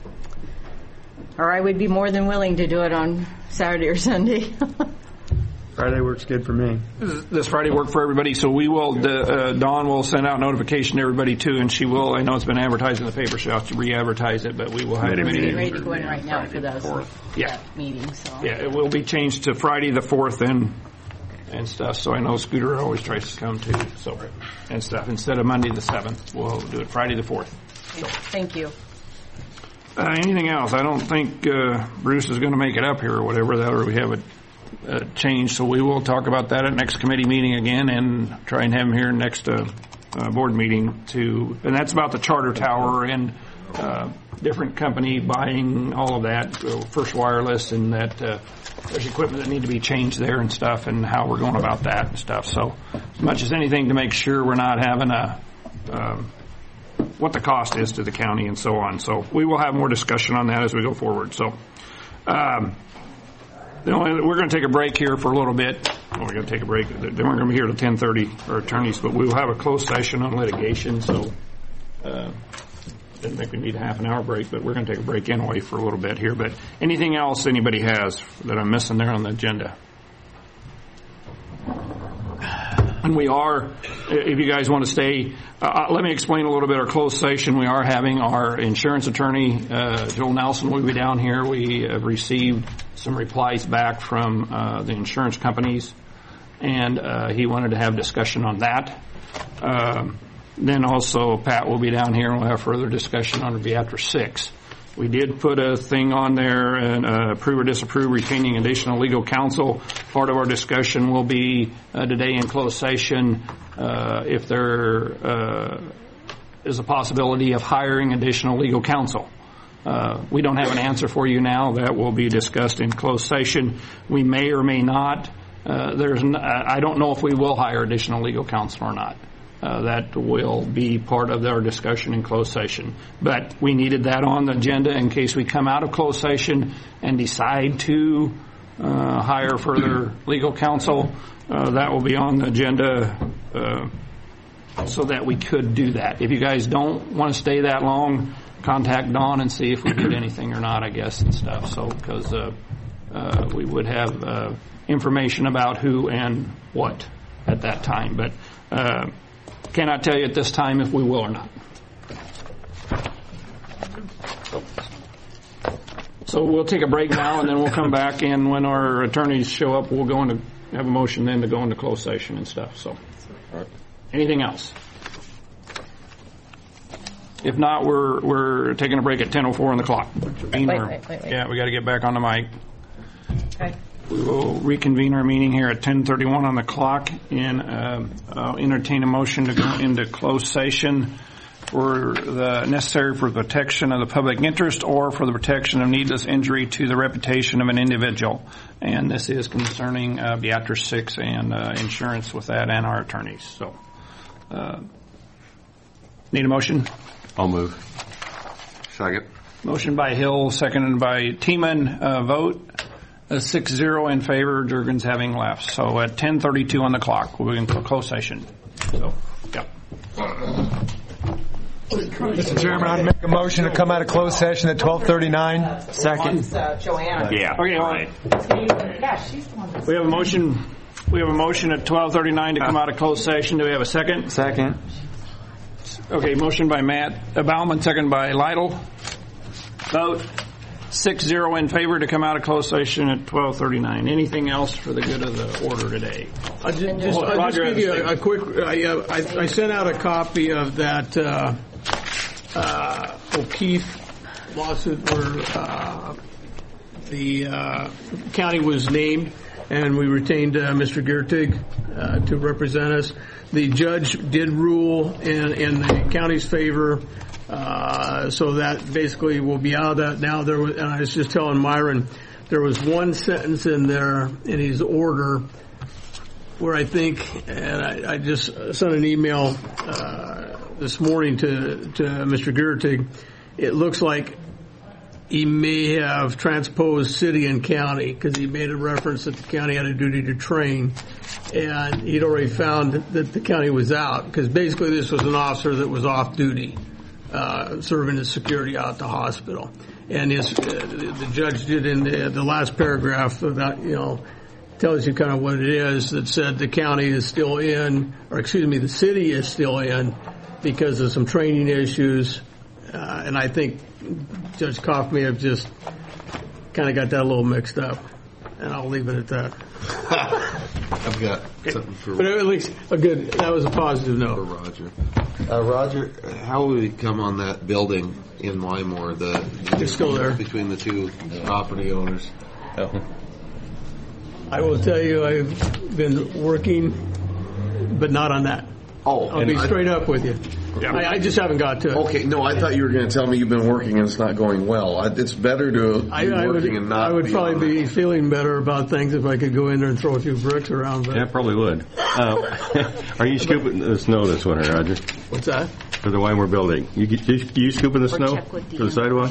Or I would be more than willing to do it on Saturday or Sunday.
Friday works good for me.
This Friday work for everybody, so we will, the, uh, Dawn will send out notification to everybody too, and she will, I know it's been advertised in the paper, she'll have to re-advertise it, but we will have a
Committee
meeting.
Ready to go in right now for those
Yeah.
that meeting. So
Yeah, it will be changed to Friday the fourth and, and stuff, so I know Scooter always tries to come too, so, and stuff. Instead of Monday the seventh, we'll do it Friday the fourth.
thank you.
Uh, anything else? I don't think, uh, Bruce is gonna make it up here or whatever, that, or we have it, uh, changed, so we will talk about that at next committee meeting again and try and have him here next, uh, uh, board meeting to, and that's about the charter tower and, uh, different company buying all of that, uh, First Wireless, and that, uh, there's equipment that need to be changed there and stuff, and how we're going about that and stuff. So, as much as anything to make sure we're not having a, um, what the cost is to the county and so on. So we will have more discussion on that as we go forward. So, um, the only, we're going to take a break here for a little bit. Well, we're going to take a break. Then we're going to be here till ten thirty, our attorneys, but we will have a closed session on litigation. So, uh, didn't think we need a half an hour break, but we're going to take a break anyway for a little bit here. But anything else anybody has that I'm missing there on the agenda? And we are, if you guys want to stay, uh, let me explain a little bit our closed session. We are having our insurance attorney, uh, Joel Nelson, will be down here. We have received some replies back from uh, the insurance companies, and uh, he wanted to have discussion on that. Um, then also Pat will be down here and we'll have further discussion on Beatrice six. We did put a thing on there and uh, approve or disapprove retaining additional legal counsel. Part of our discussion will be uh, today in closed session uh, if there uh, is a possibility of hiring additional legal counsel. Uh, we don't have an answer for you now. That will be discussed in closed session. We may or may not. Uh, there's n- I don't know if we will hire additional legal counsel or not. Uh, that will be part of our discussion in closed session. But we needed that on the agenda in case we come out of closed session and decide to uh, hire further legal counsel. Uh, that will be on the agenda uh, so that we could do that. If you guys don't want to stay that long, contact Dawn and see if we did anything or not, I guess, and stuff. So, because uh, uh, we would have uh, information about who and what at that time. But uh, cannot tell you at this time if we will or not. So we'll take a break now, and then we'll come back, and when our attorneys show up, we'll go into, have a motion then to go into closed session and stuff. So, anything else? If not, we're we're taking a break at ten oh four on the clock.
Wait, wait, wait, wait.
Yeah, we got to get back on the mic.
Okay.
We will reconvene our meeting here at ten thirty-one on the clock, and uh, I'll entertain a motion to go into closed session for the necessary for the protection of the public interest or for the protection of needless injury to the reputation of an individual. And this is concerning uh, Beatrice Six and uh, insurance with that and our attorneys. So, uh, need a motion?
I'll move.
Second.
Motion by Hill, seconded by Teeman. Uh, vote uh, six zero in favor. Jurgens having left. So at ten thirty-two on the clock, we're in closed session. So, yeah.
Mister Chairman, I'd make a motion to come out of closed session at twelve thirty-nine.
Second. Uh, Joanna.
Yeah.
Okay, all right.
Yeah, she's the one that's...
We have a motion. We have a motion at twelve thirty-nine to come out of closed session. Do we have a second?
Second.
Okay, motion by Matt uh, Bauman, second by Lytle. Vote six zero in favor to come out of closed session at twelve thirty-nine. Anything else for the good of the order today?
I'll just, just, I'll just give you a, a quick. I, uh, I, I sent out a copy of that uh, uh, O'Keefe lawsuit where uh, the uh, county was named, and we retained uh, Mister Giertig uh, to represent us. The judge did rule in, in the county's favor. Uh, so that basically will be out of that now. There was, and I was just telling Myron, there was one sentence in there in his order where I think, and I, I just sent an email uh, this morning to to Mister Giertig. It looks like he may have transposed city and county because he made a reference that the county had a duty to train, and he'd already found that the county was out because basically this was an officer that was off duty. Uh, serving as security out at the hospital, and his uh, the judge did in the, the last paragraph of that, you know, tells you kind of what it is. That said the county is still in, or excuse me, the city is still in because of some training issues, uh, and I think Judge Koff may have just kind of got that a little mixed up, and I'll leave it at that.
I've got something for.
But at least a good. That was a positive note.
For Roger. Uh, Roger, how would we come on that building in Wymore? The, the
It's still there
between the two property owners.
Oh.
I will tell you, I've been working, but not on that.
Oh,
I'll be
I,
straight up with you.
Yeah.
I, I just haven't got to it.
Okay, no, I thought you were going to tell me you've been working and it's not going well. I, it's better to be
I, I
working
would,
and not.
I would
be
probably be
on
feeling better about things if I could go in there and throw a few bricks around. But
Yeah, probably would. Uh, are you scooping the snow this winter, Roger?
What's that?
For the Wymore building. You, you, you scooping the snow for the sidewalk?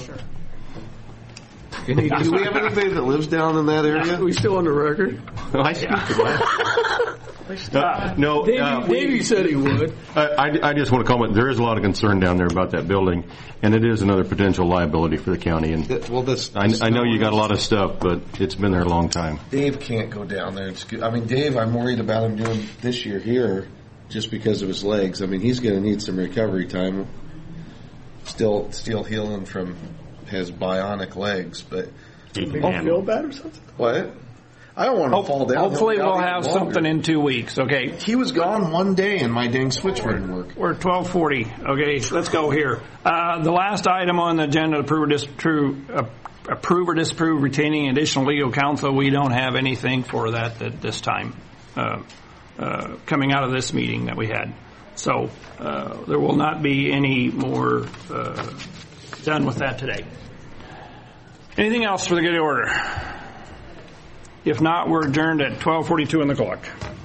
Do we have anybody that lives down in that area?
Are we still on the record?
Oh, I scooped it. Uh, no,
Davey,
uh,
Davey said he would.
I, I, I just want to comment. There is a lot of concern down there about that building, and it is another potential liability for the county. And
That- well, this.
I, I know you got a lot of stuff, but it's been there a long time.
Dave can't go down there and scoop. I mean, Dave, I'm worried about him doing this year here just because of his legs. I mean, he's going to need some recovery time. Still, still healing from his bionic legs, but.
You don't feel bad or something?
What? I don't want to
Hope,
fall down.
Hopefully
He'll
we'll
be out
have
even longer.
something in two weeks, okay?
He was gone one day and my dang switch wouldn't work.
We're at twelve forty, okay? Let's go here. Uh, the last item on the agenda, approve or disapprove, uh, approve or disapprove retaining additional legal counsel. We don't have anything for that at this time, uh, uh, coming out of this meeting that we had. So uh, there will not be any more uh, done with that today. Anything else for the good order? If not, we're adjourned at twelve forty-two on the clock.